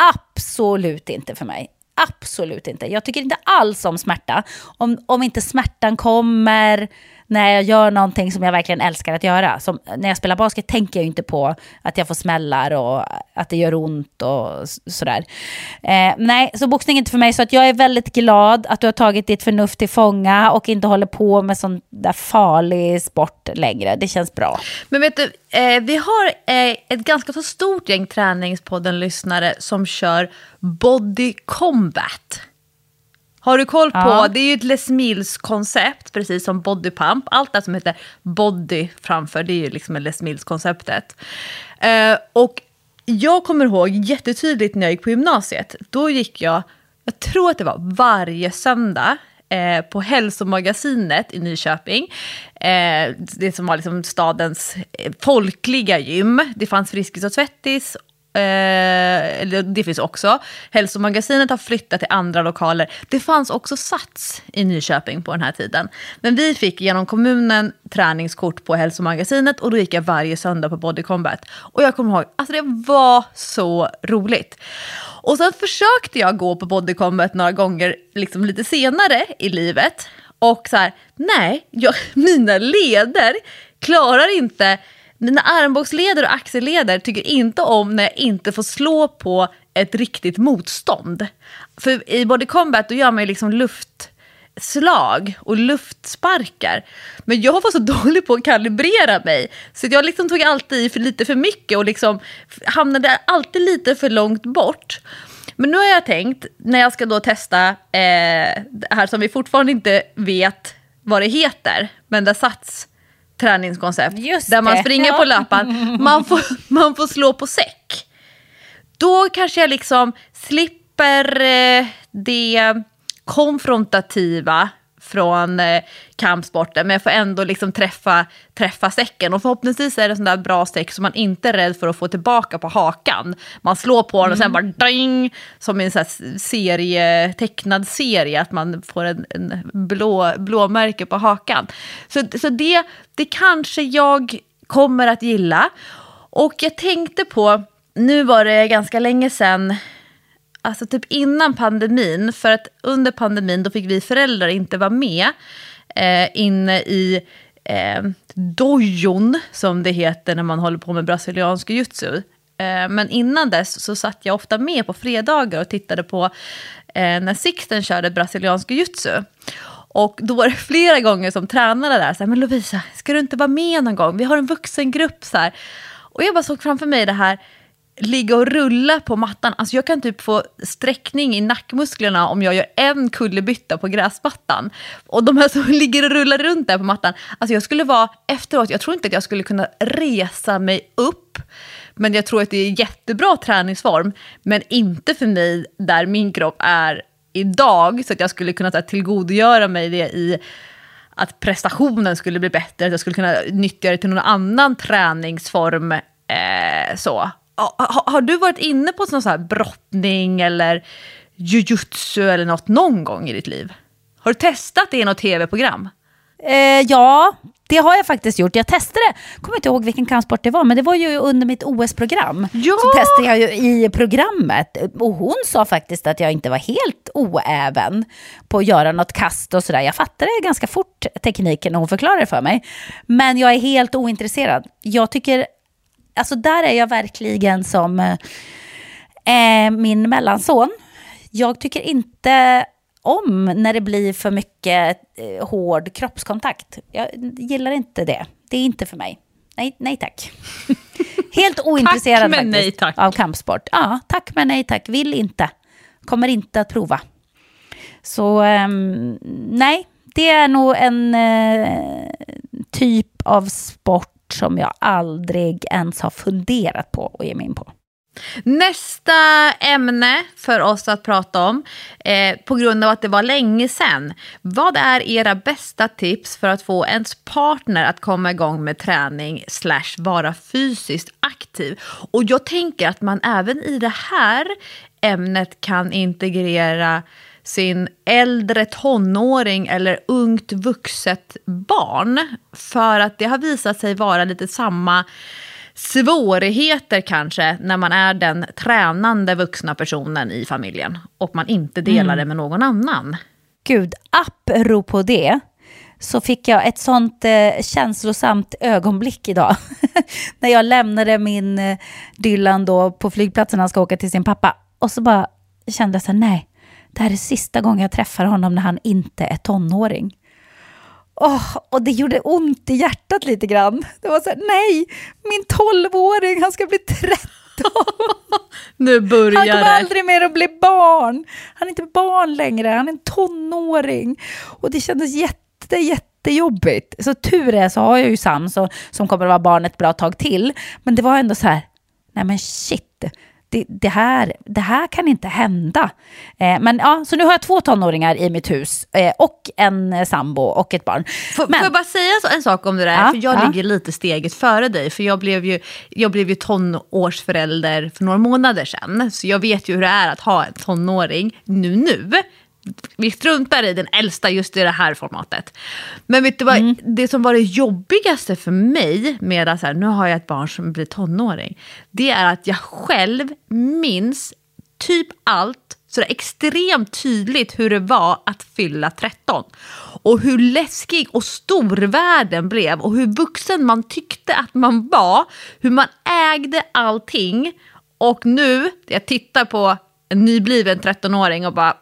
absolut inte för mig. Absolut inte. Jag tycker inte alls om smärta. Om inte smärtan kommer när jag gör någonting som jag verkligen älskar att göra. Som när jag spelar basket tänker jag ju inte på att jag får smällar och att det gör ont och sådär. Nej, så boxning är inte för mig. Så att jag är väldigt glad att du har tagit ditt förnuft till fånga och inte håller på med sån där farlig sport längre. Det känns bra. Men vet du, vi har ett ganska så stort gäng träningspodden-lyssnare som kör body combat. Har du koll på, det är ju ett Les Mills-koncept, precis som body pump. Allt det som heter body framför, det är ju liksom Les Mills-konceptet. Och jag kommer ihåg jättetydligt när jag gick på gymnasiet. Då gick jag tror att det var varje söndag på Hälsomagasinet i Nyköping. Det som var liksom stadens folkliga gym. Det fanns Friskis och Svettis Det finns också. Hälsomagasinet har flyttat till andra lokaler. Det fanns också Sats i Nyköping på den här tiden. Men vi fick genom kommunen träningskort på Hälsomagasinet och då gick jag varje söndag på Body Combat. Och jag kommer ihåg, alltså det var så roligt. Och sen försökte jag gå på Body Combat några gånger liksom lite senare i livet. Och så här, nej, mina leder klarar inte... Mina armbågsleder och axelleder tycker inte om när jag inte får slå på ett riktigt motstånd. För i Body Combat då gör man ju liksom luftslag och luftsparkar. Men jag var så dålig på att kalibrera mig. Så jag liksom tog alltid i för lite för mycket och liksom hamnade alltid lite för långt bort. Men nu har jag tänkt, när jag ska då testa det här som vi fortfarande inte vet vad det heter. Men det Sats träningskoncept. Där man springer på löpan. Man får slå på säck. Då kanske jag liksom slipper det konfrontativa från kampsporten. Men jag får ändå liksom träffa säcken. Och förhoppningsvis är det sån där bra säck så man inte är rädd för att få tillbaka på hakan. Man slår på den och sen bara ding, som i en sån här tecknad serie. Att man får en blåmärke på hakan. Så det kanske jag kommer att gilla. Och jag tänkte på, nu var det ganska länge sedan, alltså typ innan pandemin, för att under pandemin då fick vi föräldrar inte vara med inne i dojon, som det heter när man håller på med brasiliansk jiu-jitsu. Men innan dess så satt jag ofta med på fredagar och tittade på när Sixten körde brasiliansk jiu-jitsu. Och då var det flera gånger som tränare där så här, men Lovisa, ska du inte vara med någon gång? Vi har en vuxengrupp så här. Och jag bara såg framför mig det här, ligga och rulla på mattan. Alltså jag kan typ få sträckning i nackmusklerna om jag gör en kullerbytta på gräsmattan. Och de här som ligger och rullar runt där på mattan. Alltså jag skulle vara efteråt, jag tror inte att jag skulle kunna resa mig upp. Men jag tror att det är jättebra träningsform. Men inte för mig där min kropp är idag. Så att jag skulle kunna tillgodogöra mig det i att prestationen skulle bli bättre. Att jag skulle kunna nyttja det till någon annan träningsform. Så. Har du varit inne på någon så här brottning eller jujutsu eller något någon gång i ditt liv? Har du testat det i något tv-program? Ja, det har jag faktiskt gjort. Jag testade, kommer inte ihåg vilken kampsport det var, men det var ju under mitt OS-program. Ja! Så testade jag ju i programmet. Och hon sa faktiskt att jag inte var helt oäven på att göra något kast och sådär. Jag fattade ganska fort tekniken när hon förklarade för mig. Men jag är helt ointresserad. Jag tycker, alltså där är jag verkligen som min mellanson. Jag tycker inte om när det blir för mycket hård kroppskontakt. Jag gillar inte det. Det är inte för mig. Nej tack. Helt ointresserad tack, men faktiskt nej, tack. Av kampsport. Ja, tack men nej tack. Vill inte. Kommer inte att prova. Så nej, det är nog en typ av sport som jag aldrig ens har funderat på att ge mig in på. Nästa ämne för oss att prata om, på grund av att det var länge sedan. Vad är era bästa tips för att få ens partner att komma igång med träning / vara fysiskt aktiv? Och jag tänker att man även i det här ämnet kan integrera sin äldre tonåring eller ungt vuxet barn. För att det har visat sig vara lite samma svårigheter kanske när man är den tränande vuxna personen i familjen och man inte delar det med någon annan. Gud, apropå det så fick jag ett sånt känslosamt ögonblick idag när jag lämnade min Dylan då på flygplatsen. Han ska åka till sin pappa och så bara kände jag så här, nej, det här är sista gången jag träffar honom när han inte är tonåring. Och det gjorde ont i hjärtat lite grann. Det var så här, nej, min 12-åring, han ska bli 13. Nu börjar han kommer aldrig mer att bli barn. Han är inte barn längre, han är en tonåring. Och det kändes jättejobbigt. Så tur är så har jag ju Sam som kommer att vara barn ett bra tag till. Men det var ändå så här, nej men shit, det här kan inte hända. Men ja, så nu har jag 2 tonåringar i mitt hus och en sambo och ett barn. Får jag bara säga en sak om det där? Ja, för jag ligger lite steget före dig. För jag blev ju tonårsförälder för några månader sedan. Så jag vet ju hur det är att ha en tonåring nu. Vi struntar i den äldsta just i det här formatet. Men vet du vad, det som var det jobbigaste för mig med att så här, nu har jag ett barn som blir tonåring, det är att jag själv minns typ allt så det är extremt tydligt hur det var att fylla 13. Och hur läskig och stor världen blev och hur vuxen man tyckte att man var, hur man ägde allting. Och nu, jag tittar på en nybliven 13-åring och bara,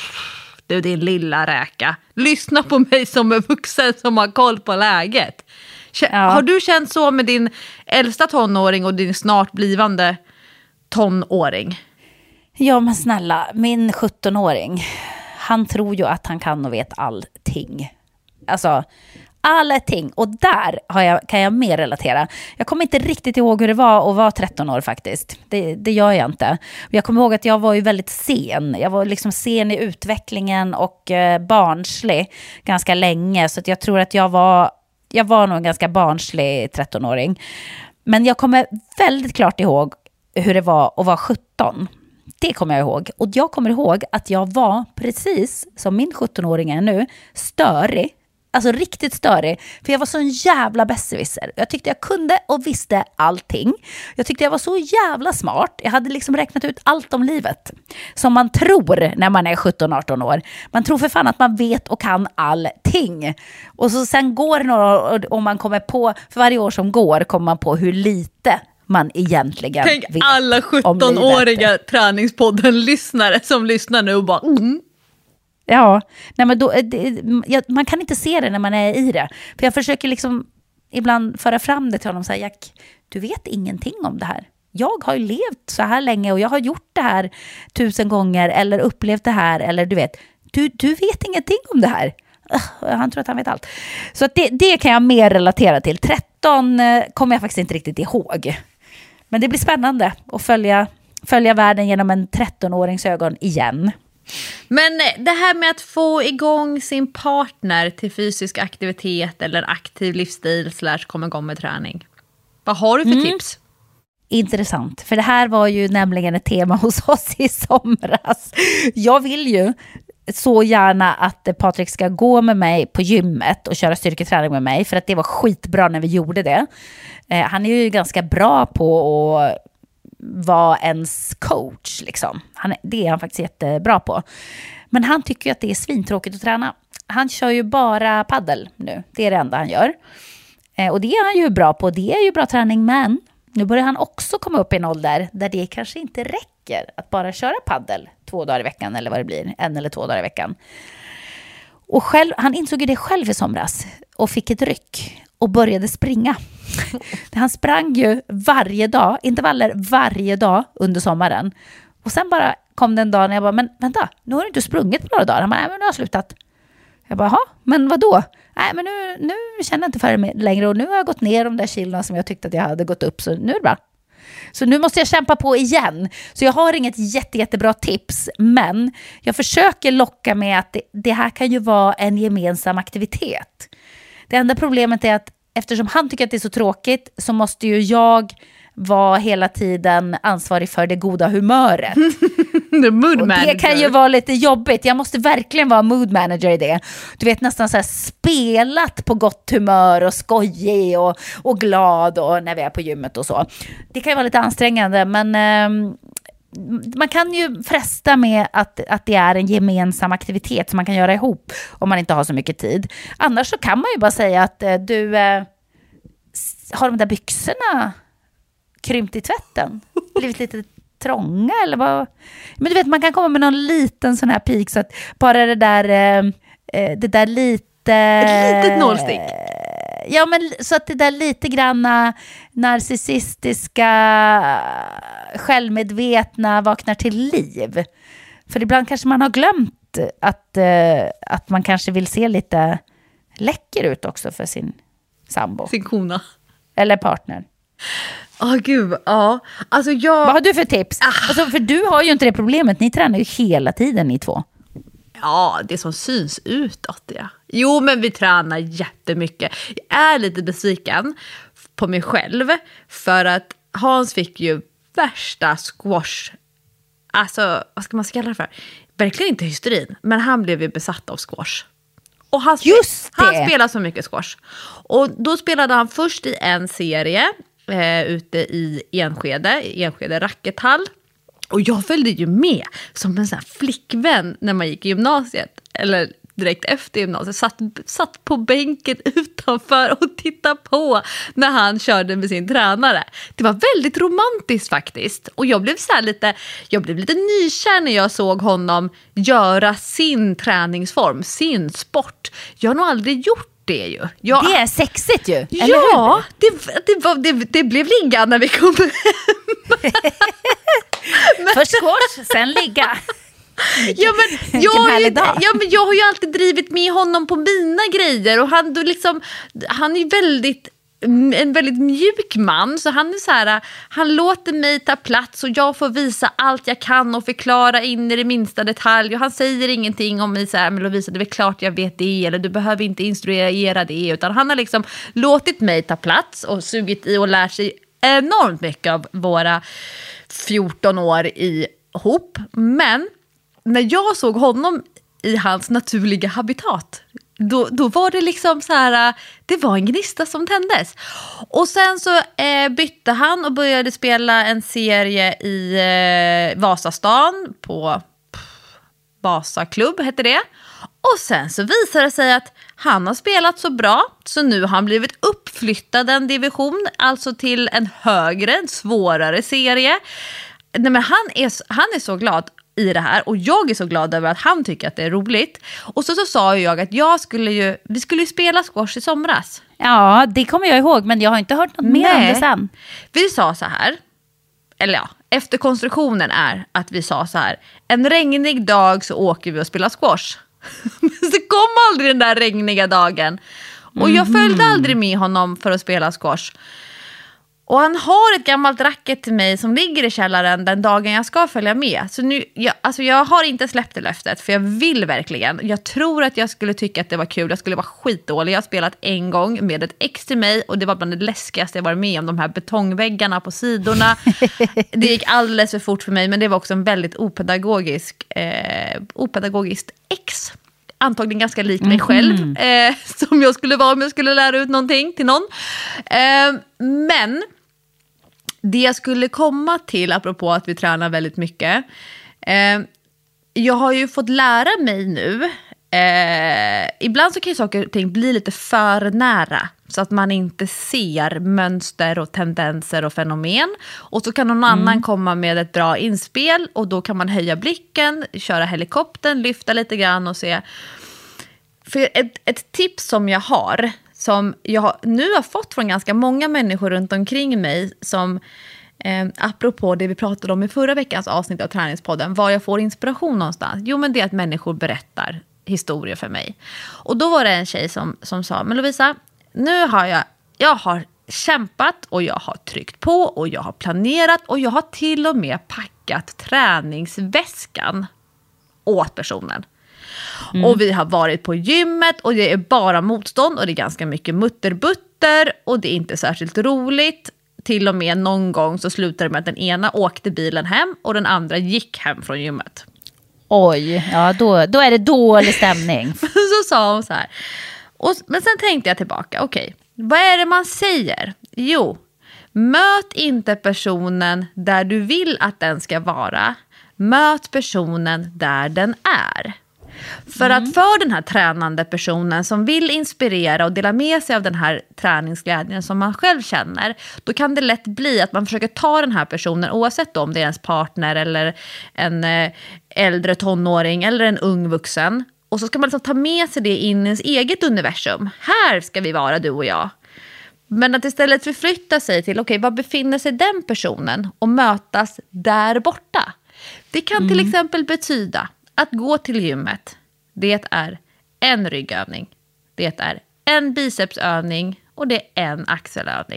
du din lilla räka. Lyssna på mig som är vuxen som har koll på läget. Har du känt så med din äldsta tonåring och din snart blivande tonåring? Ja, men snälla, min 17-åring, han tror ju att han kan och vet allting. Alltså, allting. Och där kan jag mer relatera. Jag kommer inte riktigt ihåg hur det var att vara 13 år faktiskt. Det gör jag inte. Jag kommer ihåg att jag var ju väldigt sen. Jag var liksom sen i utvecklingen och barnslig ganska länge. Så att jag tror att jag var nog en ganska barnslig 13-åring. Men jag kommer väldigt klart ihåg hur det var att vara 17. Det kommer jag ihåg. Och jag kommer ihåg att jag var precis som min 17-åring är nu, störig. Alltså riktigt störig. För jag var så en jävla besserwisser. Jag tyckte jag kunde och visste allting. Jag tyckte jag var så jävla smart. Jag hade liksom räknat ut allt om livet. Som man tror när man är 17-18 år. Man tror för fan att man vet och kan allting. Och så sen går några år och man kommer på, för varje år som går kommer man på hur lite man egentligen tänk vet. Alla 17-åriga träningspodden-lyssnare som lyssnar nu och bara Ja, nej men man kan inte se det när man är i det. För jag försöker liksom ibland föra fram det till honom och säga, Jack, du vet ingenting om det här. Jag har ju levt så här länge och jag har gjort det här 1000 gånger eller upplevt det här. Eller du vet ingenting om det här. Han tror att han vet allt. Så att det kan jag mer relatera till. 13 kommer jag faktiskt inte riktigt ihåg. Men det blir spännande att följa världen genom en 13-årings ögon igen. Men det här med att få igång sin partner till fysisk aktivitet eller aktiv livsstil / komma igång med träning. Vad har du för tips? Intressant, för det här var ju nämligen ett tema hos oss i somras. Jag vill ju så gärna att Patrik ska gå med mig på gymmet och köra styrketräning med mig, för att det var skitbra när vi gjorde det. Han är ju ganska bra på att vara ens coach liksom. Det är han faktiskt jättebra på. Men han tycker ju att det är svintråkigt att träna. Han kör ju bara paddel nu. Det är det enda han gör. Och det är han ju bra på. Det är ju bra träning, men nu börjar han också komma upp i en ålder där det kanske inte räcker att bara köra paddel 2 dagar i veckan eller vad det blir, 1 eller 2 dagar i veckan. Och han insåg ju det själv i somras och fick ett ryck och började springa. Han sprang ju varje dag, intervaller varje dag under sommaren. Och sen bara kom det en dag när jag bara, men vänta, nu har du inte sprungit på några dagar. Han bara, nej men nu har jag slutat. Jag bara, men vadå? Nej men nu känner jag inte för det längre och nu har jag gått ner de där kilorna som jag tyckte att jag hade gått upp, så nu är det bra. Så nu måste jag kämpa på igen. Så jag har inget jättebra tips, men jag försöker locka med att det här kan ju vara en gemensam aktivitet. Det enda problemet är att eftersom han tycker att det är så tråkigt så måste ju jag vara hela tiden ansvarig för det goda humöret. The mood och det kan ju vara lite jobbigt. Jag måste verkligen vara mood manager i det. Du vet, nästan så här spelat på gott humör och skojig och glad och när vi är på gymmet och så. Det kan ju vara lite ansträngande, men man kan ju fresta med att det är en gemensam aktivitet som man kan göra ihop om man inte har så mycket tid. Annars så kan man ju bara säga att du har de där byxorna krympt i tvätten, blivit lite trånga eller vad. Men du vet, man kan komma med någon liten sån här pik så att bara det där lite ett litet nålstick. Ja, men så att det där lite granna narcissistiska, självmedvetna vaknar till liv. För ibland kanske man har glömt att man kanske vill se lite läcker ut också för sin sambo. Sin kona. Eller partner. Gud, ja. Alltså Vad har du för tips? Alltså, för du har ju inte det problemet. Ni tränar ju hela tiden, ni två. Ja, det som syns utåt, ja. Jo, men vi tränar jättemycket. Jag är lite besviken på mig själv. För att Hans fick ju värsta squash. Alltså, vad ska man kalla det för? Verkligen inte hysterin. Men han blev ju besatt av squash. Och han spelar så mycket squash. Och då spelade han först i en serie ute i Enskede rackethall. Och jag följde ju med som en sån här flickvän när man gick i gymnasiet. Eller direkt efter gymnasiet. Satt på bänken utanför och tittade på när han körde med sin tränare. Det var väldigt romantiskt faktiskt. Och jag blev lite nykär när jag såg honom göra sin träningsform, sin sport. Jag har nog aldrig gjort det ju. Det är sexigt ju, eller ja, hur? Det blev ligga när vi kom hem. Först squash, sen ligga. Men jag har ju alltid drivit med honom på mina grejer. Och han är en väldigt mjuk man. Så han är så här, han låter mig ta plats och jag får visa allt jag kan och förklara in i det minsta detalj. Och han säger ingenting om mig så här, men Lovisa, det är väl klart jag vet det, eller du behöver inte instruera det. Utan han har liksom låtit mig ta plats och sugit i och lärt sig enormt mycket av våra 14 år ihop. Men när jag såg honom i hans naturliga habitat, då var det liksom så här, det var en gnista som tändes. Och sen så bytte han och började spela en serie i Vasastan på Vasaklubb hette det. Och sen så visade det sig att han har spelat så bra så nu har han blivit uppflyttad en division, alltså till en högre, en svårare serie. Nej, men han är så glad i det här och jag är så glad över att han tycker att det är roligt. Och så sa jag att vi skulle spela squash i somras. Ja, det kommer jag ihåg, men jag har inte hört något mer om det sen. Vi sa så här, eller ja, efter konstruktionen är att vi sa så här: en regnig dag så åker vi och spelar squash. Men så kom aldrig den där regniga dagen. Och jag följde aldrig med honom för att spela squash. Och han har ett gammalt racket till mig som ligger i källaren den dagen jag ska följa med. Så nu, jag har inte släppt det löftet, för jag vill verkligen. Jag tror att jag skulle tycka att det var kul. Jag skulle vara skitdålig. Jag har spelat en gång med ett ex till mig och det var bland det läskigaste jag varit med om. De här betongväggarna på sidorna. Det gick alldeles för fort för mig, men det var också en väldigt opedagogiskt ex. Antagligen ganska lik mig själv, som jag skulle vara om jag skulle lära ut någonting till någon. Men det jag skulle komma till, apropå att vi tränar väldigt mycket, jag har ju fått lära mig nu, ibland så kan ju saker och ting bli lite för nära så att man inte ser mönster och tendenser och fenomen, och så kan någon annan komma med ett bra inspel och då kan man höja blicken, köra helikoptern, lyfta lite grann och se. För ett tips som jag nu har fått från ganska många människor runt omkring mig, som apropå det vi pratade om i förra veckans avsnitt av Träningspodden, var jag får inspiration någonstans. Jo, men det är att människor berättar historier för mig. Och då var det en tjej som sa: men Lovisa, nu har jag har kämpat och jag har tryckt på och jag har planerat och jag har till och med packat träningsväskan åt personen. Och vi har varit på gymmet och det är bara motstånd och det är ganska mycket mutterbutter och det är inte särskilt roligt. Till och med någon gång så slutade det med att den ena åkte bilen hem och den andra gick hem från gymmet. Oj, ja då är det dålig stämning. Så sa hon så här. Men sen tänkte jag tillbaka, okej, vad är det man säger? Jo, möt inte personen där du vill att den ska vara. Möt personen där den är. För att för den här tränande personen som vill inspirera och dela med sig av den här träningsglädjen som man själv känner, då kan det lätt bli att man försöker ta den här personen, oavsett om det är ens partner eller en äldre tonåring eller en ung vuxen, och så ska man liksom ta med sig det in i ens eget universum. Här ska vi vara, du och jag. Men att istället förflytta sig till, okej, var befinner sig den personen och mötas där borta. Det kan till exempel betyda att gå till gymmet, det är en ryggövning, det är en bicepsövning och det är en axelövning.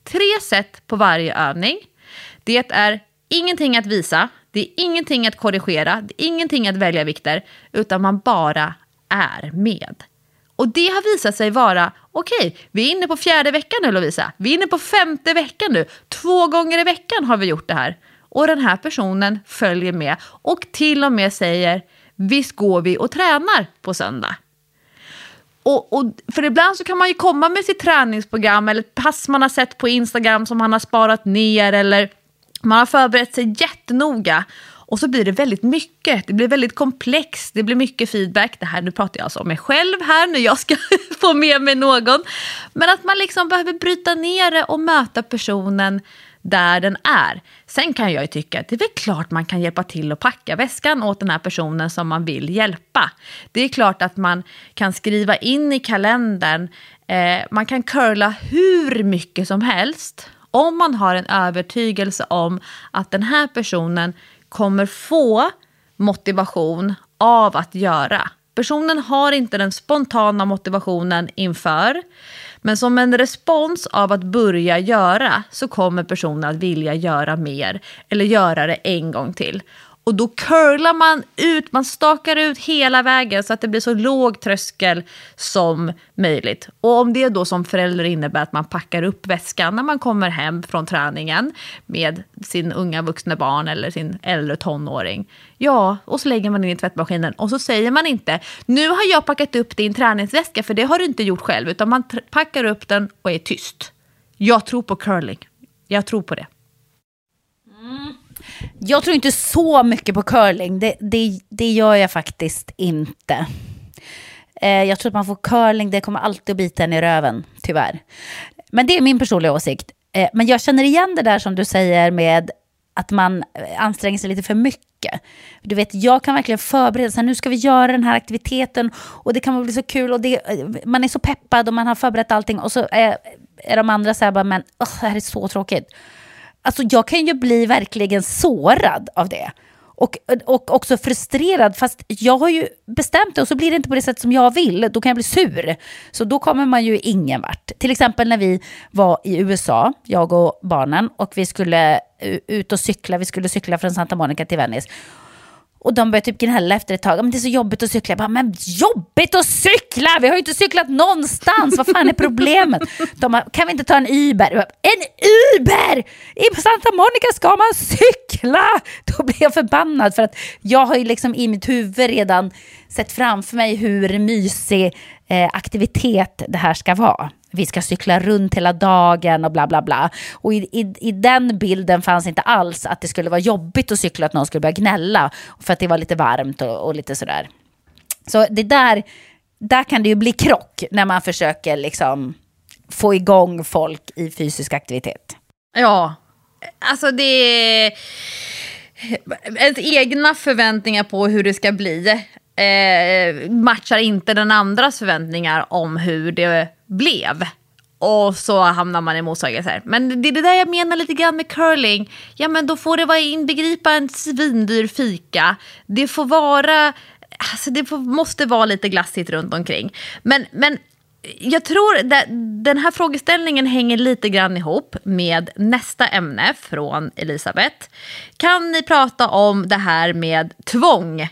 3 sätt på varje övning. Det är ingenting att visa, det är ingenting att korrigera, det är ingenting att välja vikter, utan man bara är med. Och det har visat sig vara, okej, vi är inne på 4:e veckan nu, Lovisa. Vi är inne på 5:e veckan nu. 2 gånger i veckan har vi gjort det här. Och den här personen följer med och till och med säger, visst går vi och tränar på söndag. Och för ibland så kan man ju komma med sitt träningsprogram eller pass man har sett på Instagram som man har sparat ner, eller man har förberett sig jättenoga. Och så blir det väldigt mycket. Det blir väldigt komplext. Det blir mycket feedback. Det här, nu pratar jag alltså om mig själv här när jag ska få med mig någon. Men att man liksom behöver bryta ner det och möta personen där den är. Sen kan jag ju tycka att det är väl klart man kan hjälpa till att packa väskan åt den här personen som man vill hjälpa. Det är klart att man kan skriva in i kalendern. Man kan curla hur mycket som helst. Om man har en övertygelse om att den här personen kommer få motivation av att göra. Personen har inte den spontana motivationen inför. Men som en respons av att börja göra så kommer personen att vilja göra mer. Eller göra det en gång till. Och då curlar man ut, man stakar ut hela vägen så att det blir så låg tröskel som möjligt. Och om det då som förälder innebär att man packar upp väskan när man kommer hem från träningen med sin unga vuxna barn eller sin äldre tonåring. Ja, och så lägger man in i tvättmaskinen och så säger man inte, nu har jag packat upp din träningsväska, för det har du inte gjort själv, utan man packar upp den och är tyst. Jag tror på curling. Jag tror på det. Jag tror inte så mycket på curling. Det gör jag faktiskt inte. Jag tror att man får curling, det kommer alltid att bita en i röven, tyvärr. Men det är min personliga åsikt. Men jag känner igen det där som du säger med att man anstränger sig lite för mycket. Du vet, jag kan verkligen förbereda sig. Nu ska vi göra den här aktiviteten och det kan bli så kul. Och man är så peppad och man har förberett allting. Och så är de andra så här bara, men det här är så tråkigt. Alltså jag kan ju bli verkligen sårad av det. Och också frustrerad, fast jag har ju bestämt det och så blir det inte på det sätt som jag vill. Då kan jag bli sur. Så då kommer man ju ingen vart. Till exempel när vi var i USA, jag och barnen, och vi skulle ut och cykla. Vi skulle cykla från Santa Monica till Venice. Och de började typ gnälla efter ett tag. Men det är så jobbigt att cykla. Jag bara, men jobbigt att cykla? Vi har ju inte cyklat någonstans. Vad fan är problemet? De bara, kan vi inte ta en Uber? Jag bara, en Uber? I Santa Monica ska man cykla? Då blir jag förbannad. För att jag har ju liksom i mitt huvud redan sett framför mig hur mysig aktivitet det här ska vara. Vi ska cykla runt hela dagen och bla bla bla. Och i den bilden fanns inte alls att det skulle vara jobbigt att cykla, att någon skulle börja gnälla. För att det var lite varmt och lite sådär. Så det där kan det ju bli krock när man försöker liksom få igång folk i fysisk aktivitet. Ja, alltså det är ens egna förväntningar på hur det ska bli. Matchar inte den andras förväntningar om hur det blev. Och så hamnar man i motsägelser. Men det är det där jag menar lite grann med curling. Ja, men då får det vara inbegripa en svindyr fika. Det får vara, alltså måste vara lite glassigt runt omkring. Men jag tror den här frågeställningen hänger lite grann ihop med nästa ämne från Elisabeth. Kan ni prata om det här med tvång?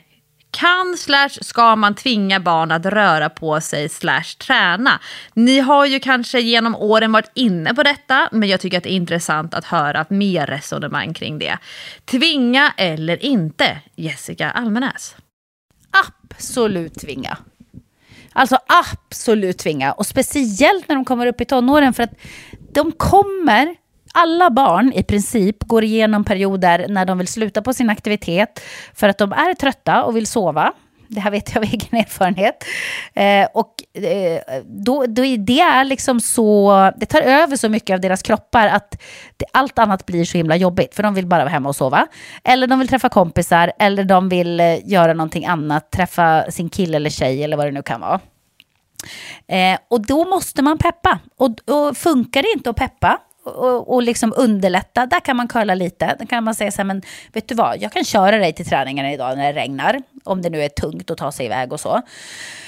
Ska man tvinga barn att röra på sig /träna? Ni har ju kanske genom åren varit inne på detta, men jag tycker att det är intressant att höra mer resonemang kring det. Tvinga eller inte, Jessica Almenäs? Absolut tvinga. Alltså absolut tvinga. Och speciellt när de kommer upp i tonåren, för att alla barn i princip går igenom perioder när de vill sluta på sin aktivitet för att de är trötta och vill sova. Det här vet jag av egen erfarenhet. Då det är liksom så, det tar över så mycket av deras kroppar att allt annat blir så himla jobbigt. För de vill bara vara hemma och sova. Eller de vill träffa kompisar. Eller de vill göra någonting annat. Träffa sin kille eller tjej eller vad det nu kan vara. Och då måste man peppa. Och funkar det inte att peppa och liksom underlätta, där kan man curla lite. Då kan man säga så här, men vet du vad, jag kan köra dig till träningen idag när det regnar, om det nu är tungt att ta sig iväg och så.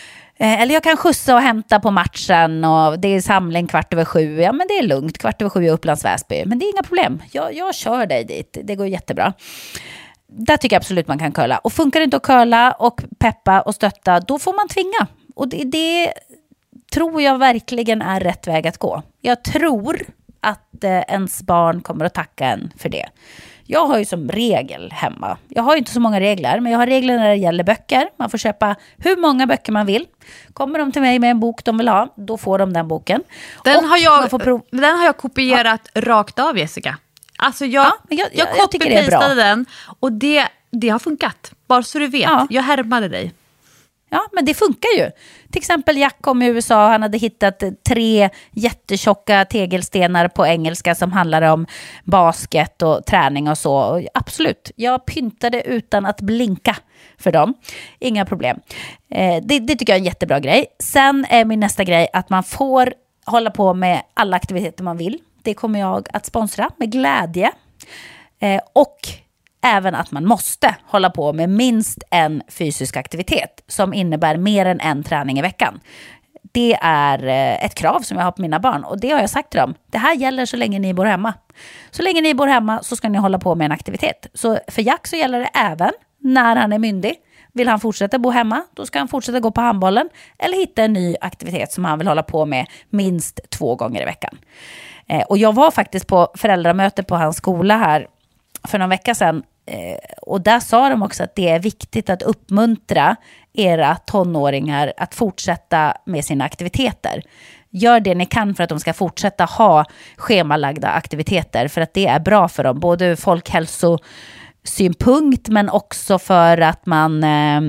Eller jag kan skjutsa och hämta på matchen och det är samling 6:15. Ja, men det är lugnt. 6:15 i Upplands Väsby. Men det är inga problem. Jag kör dig dit. Det går jättebra. Där tycker jag absolut man kan curla. Och funkar det inte att curla och peppa och stötta, då får man tvinga. Och det tror jag verkligen är rätt väg att gå. Jag tror att ens barn kommer att tacka en för det. Jag har ju som regel hemma. Jag har ju inte så många regler, men jag har regler när det gäller böcker. Man får köpa hur många böcker man vill. Kommer de till mig med en bok de vill ha, då får de den boken. Den har jag kopierat rakt av, Jessica. Alltså jag tycker det är bra. Den och det har funkat. Bara så du vet, jag härmade dig. Ja, men det funkar ju. Till exempel Jack kom i USA, han hade hittat 3 jättetjocka tegelstenar på engelska som handlar om basket och träning och så. Och absolut, jag pyntade utan att blinka för dem. Inga problem. Det tycker jag är en jättebra grej. Sen är min nästa grej att man får hålla på med alla aktiviteter man vill. Det kommer jag att sponsra med glädje. Och även att man måste hålla på med minst en fysisk aktivitet som innebär mer än en träning i veckan. Det är ett krav som jag har på mina barn och det har jag sagt till dem. Det här gäller så länge ni bor hemma. Så länge ni bor hemma så ska ni hålla på med en aktivitet. Så för Jack så gäller det även när han är myndig. Vill han fortsätta bo hemma, då ska han fortsätta gå på handbollen eller hitta en ny aktivitet som han vill hålla på med minst 2 gånger i veckan. Och jag var faktiskt på föräldramöte på hans skola här för någon vecka sedan. Och där sa de också att det är viktigt att uppmuntra era tonåringar att fortsätta med sina aktiviteter. Gör det ni kan för att de ska fortsätta ha schemalagda aktiviteter, för att det är bra för dem, både ur folkhälsosynpunkt men också för att man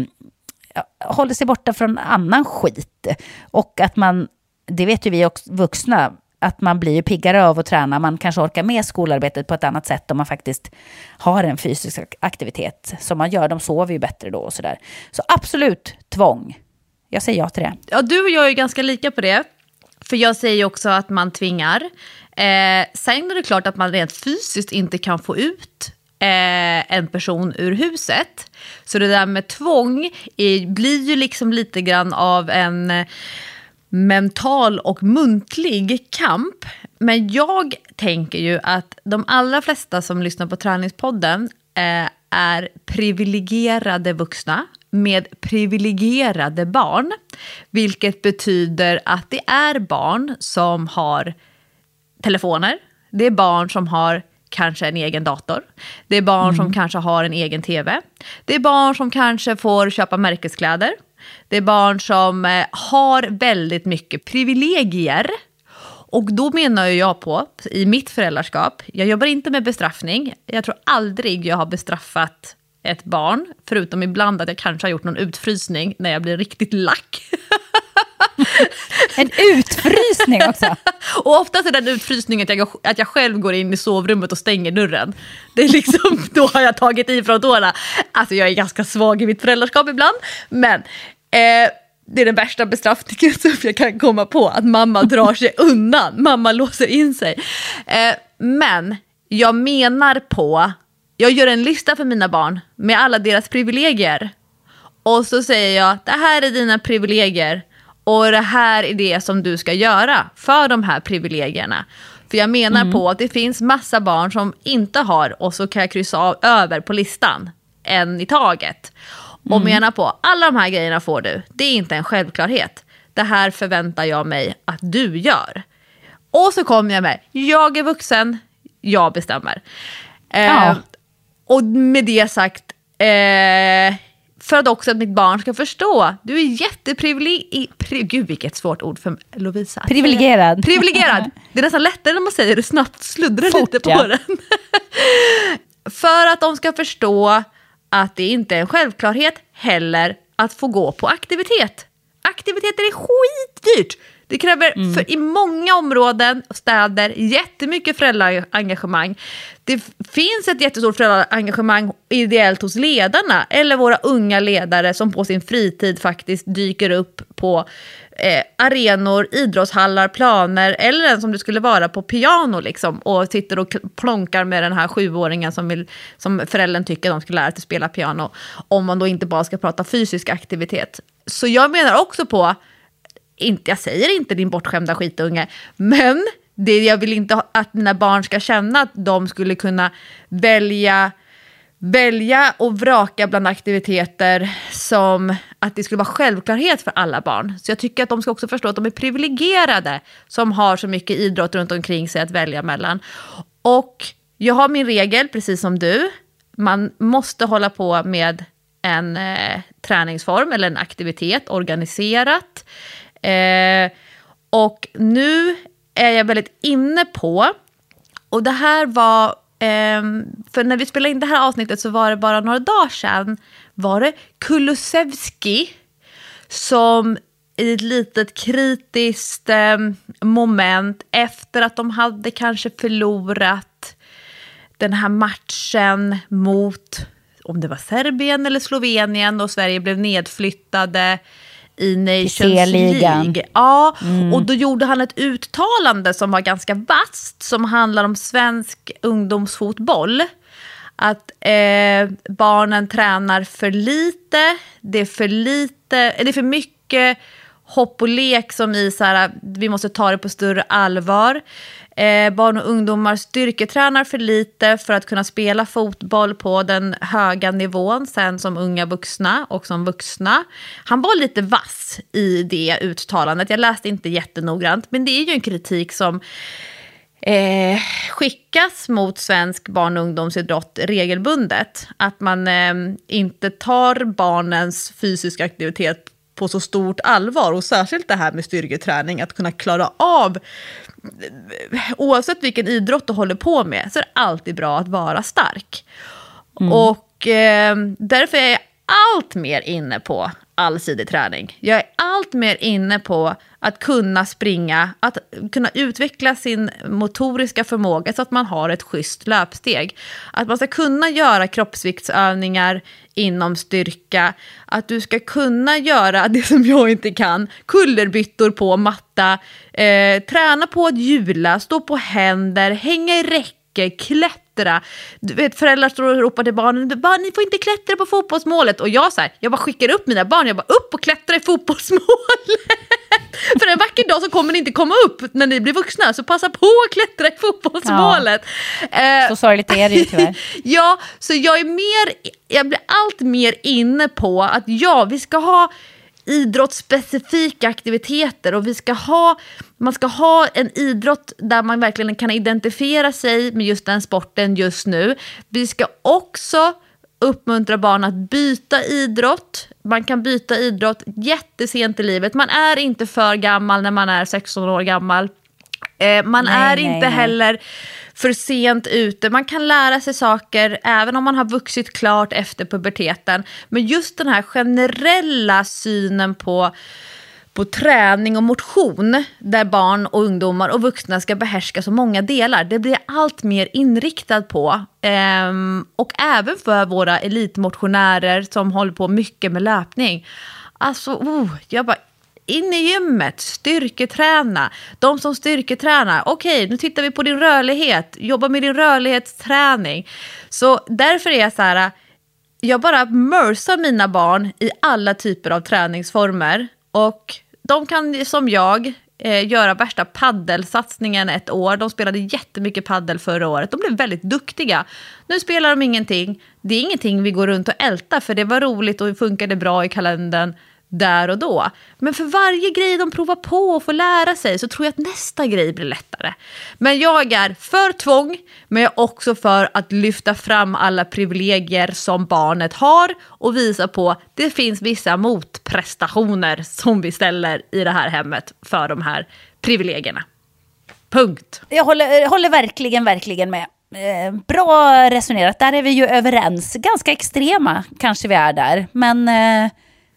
håller sig borta från annan skit. Och att man, det vet ju vi också vuxna, att man blir piggare av att träna. Man kanske orkar med skolarbetet på ett annat sätt om man faktiskt har en fysisk aktivitet som man gör. De sover ju bättre då och sådär. Så absolut tvång. Jag säger ja till det. Ja, du och jag är ganska lika på det. För jag säger också att man tvingar. Sen är det klart att man rent fysiskt inte kan få ut en person ur huset. Så det där med tvång blir ju liksom lite grann av en mental och muntlig kamp. Men jag tänker ju att de allra flesta som lyssnar på Träningspodden är privilegierade vuxna med privilegierade barn. Vilket betyder att det är barn som har telefoner. Det är barn som har kanske en egen dator. Det är barn som kanske har en egen tv. Det är barn som kanske får köpa märkeskläder. Det är barn som har väldigt mycket privilegier. Och då menar jag på, i mitt föräldraskap, jag jobbar inte med bestraffning. Jag tror aldrig jag har bestraffat ett barn. Förutom ibland att jag kanske har gjort någon utfrysning när jag blir riktigt lack. En utfrysning också? Och oftast är den utfrysningen att jag själv går in i sovrummet och stänger dörren. Det är liksom, då har jag tagit ifrån tårna. Alltså jag är ganska svag i mitt föräldraskap ibland. Men det är den värsta bestraffningen som jag kan komma på. Att mamma drar sig undan. Mamma låser in sig. Men jag menar på, jag gör en lista för mina barn med alla deras privilegier. Och så säger jag, det här är dina privilegier. Och det här är det som du ska göra för de här privilegierna. För jag menar på att det finns massa barn som inte har, och så kan jag kryssa av över på listan en i taget. Och menar på, alla de här grejerna får du. Det är inte en självklarhet. Det här förväntar jag mig att du gör. Och så kommer jag med, jag är vuxen, jag bestämmer. Och med det sagt, för att också att mitt barn ska förstå, du är jätteprivilegierad. Gud, vilket svårt ord för Lovisa. Privilegierad. Privilegierad. Det är nästan lättare när man säger det snabbt, sluddrar lite på den. För att de ska förstå att det inte är en självklarhet heller att få gå på aktivitet. Aktiviteter är skitdyrt. Det kräver för i många områden och städer jättemycket föräldraengagemang. Det finns ett jättestort föräldraengagemang ideellt hos ledarna eller våra unga ledare som på sin fritid faktiskt dyker upp på arenor, idrottshallar, planer eller en som det skulle vara på piano liksom, och sitter och plonkar med den här 7-åringen som föräldern tycker de ska lära sig spela piano, om man då inte bara ska prata fysisk aktivitet. Så jag menar också på, jag säger inte din bortskämda skitunge, men jag vill inte att mina barn ska känna att de skulle kunna välja och vraka bland aktiviteter som att det skulle vara självklarhet för alla barn. Så jag tycker att de ska också förstå att de är privilegierade som har så mycket idrott runt omkring sig att välja mellan. Och jag har min regel, precis som du. Man måste hålla på med en träningsform eller en aktivitet organiserat. Och nu är jag väldigt inne på, och det här var, för när vi spelade in det här avsnittet så var det bara några dagar sedan, var det Kulusevski som i ett litet kritiskt moment efter att de hade kanske förlorat den här matchen mot, om det var Serbien eller Slovenien, och Sverige blev nedflyttade i Nations League. Ja, och då gjorde han ett uttalande som var ganska vasst, som handlar om svensk ungdomsfotboll. Att barnen tränar för lite, det är för mycket hopp och lek som i så här, vi måste ta det på större allvar. Barn och ungdomar styrketränar för lite för att kunna spela fotboll på den höga nivån sen som unga vuxna och som vuxna. Han var lite vass i det uttalandet. Jag läste inte jättenoggrant, men det är ju en kritik som skickas mot svensk barn- och ungdomsidrott regelbundet. Att man inte tar barnens fysiska aktivitet på så stort allvar, och särskilt det här med styrketräning, att kunna klara av, oavsett vilken idrott du håller på med, så är det alltid bra att vara stark. Och därför är jag allt mer inne på allsidig träning. Jag är allt mer inne på att kunna springa, att kunna utveckla sin motoriska förmåga så att man har ett schysst löpsteg. Att man ska kunna göra kroppsviktsövningar inom styrka. Att du ska kunna göra det som jag inte kan. Kullerbyttor på matta. Träna på att hjula, stå på händer, hänga i räcke, klättra. Du vet, föräldrar står och ropar till barnen, ni får inte klättra på fotbollsmålet. Och jag bara skickar upp mina barn, jag bara upp och klättra i fotbollsmålet. För en vacker dag så kommer ni inte komma upp när ni blir vuxna, så passa på att klättra i fotbollsmålet. Så sorgligt är det ju tyvärr. Ja, så jag blir allt mer inne på att vi ska ha idrottsspecifika aktiviteter, och man ska ha en idrott där man verkligen kan identifiera sig med just den sporten just nu. Vi ska också uppmuntra barn att byta idrott. Man kan byta idrott jättesent i livet. Man är inte för gammal när man är 16 år gammal. Man är inte heller för sent ute. Man kan lära sig saker även om man har vuxit klart efter puberteten. Men just den här generella synen på träning och motion, där barn och ungdomar och vuxna ska behärska så många delar, det blir allt mer inriktad på. Och även för våra elitmotionärer som håller på mycket med löpning. Alltså, jag bara, in i gymmet, styrketräna. De som styrketränar, okej, nu tittar vi på din rörlighet. Jobba med din rörlighetsträning. Så därför är jag så här, jag bara mörsar mina barn i alla typer av träningsformer. Och de kan, som jag, göra värsta paddelsatsningen ett år. De spelade jättemycket paddel förra året. De blev väldigt duktiga. Nu spelar de ingenting. Det är ingenting vi går runt och ältar, för det var roligt och funkade bra i kalendern där och då. Men för varje grej de provar på och får lära sig, så tror jag att nästa grej blir lättare. Men jag är för tvång, men jag är också för att lyfta fram alla privilegier som barnet har och visa på att det finns vissa motprestationer som vi ställer i det här hemmet för de här privilegierna. Punkt. Jag håller verkligen med. Bra resonerat. Där är vi ju överens. Ganska extrema kanske vi är där. Men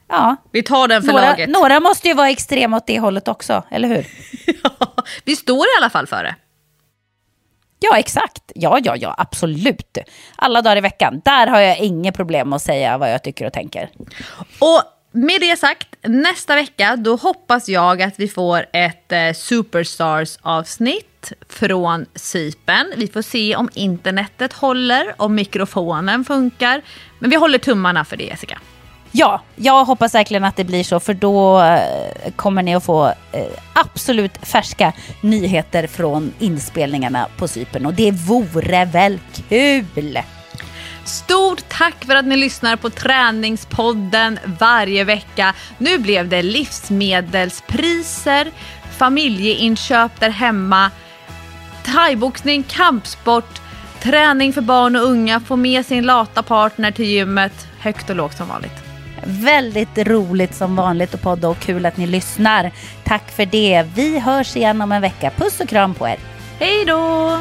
Ja. Vi tar den för laget. Några måste ju vara extrema åt det hållet också, eller hur? Ja, vi står i alla fall för det. Ja, exakt. Ja, absolut. Alla dagar i veckan. Där har jag inga problem att säga vad jag tycker och tänker. Och med det sagt, nästa vecka då hoppas jag att vi får ett Superstars-avsnitt från Cypern. Vi får se om internetet håller, om mikrofonen funkar. Men vi håller tummarna för det, Jessica. Ja, jag hoppas verkligen att det blir så, för då kommer ni att få absolut färska nyheter från inspelningarna på Cypern. Och det vore väl kul! Stort tack för att ni lyssnar på Träningspodden varje vecka. Nu blev det livsmedelspriser, familjeinköp där hemma, thaiboxning, kampsport, träning för barn och unga, få med sin lata partner till gymmet, högt och lågt som vanligt. Väldigt roligt som vanligt att podda och kul att ni lyssnar. Tack för det. Vi hörs igen om en vecka. Puss och kram på er. Hej då!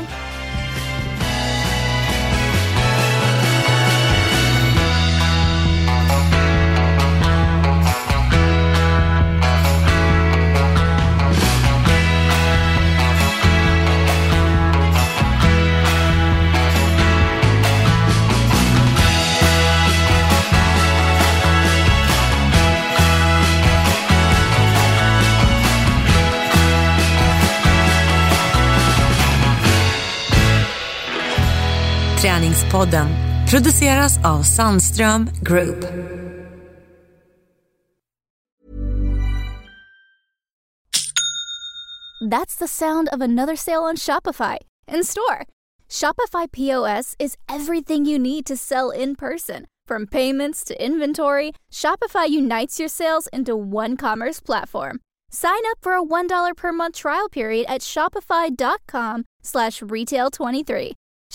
Träningspodden produceras av Sandström Group. That's the sound of another sale on Shopify in store. Shopify POS is everything you need to sell in person. From payments to inventory, Shopify unites your sales into one commerce platform. Sign up for a $1 per month trial period at shopify.com/retail23.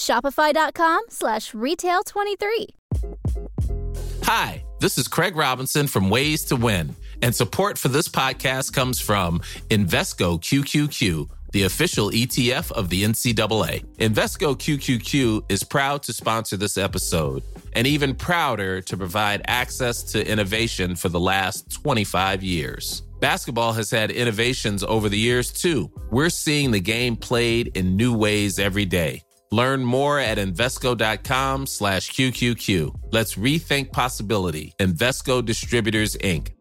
Shopify.com/retail23. Hi, this is Craig Robinson from Ways to Win, and support for this podcast comes from Invesco QQQ, the official ETF of the NCAA. Invesco QQQ is proud to sponsor this episode, and even prouder to provide access to innovation for the last 25 years. Basketball has had innovations over the years, too. We're seeing the game played in new ways every day. Learn more at Invesco.com/QQQ. Let's rethink possibility. Invesco Distributors, Inc.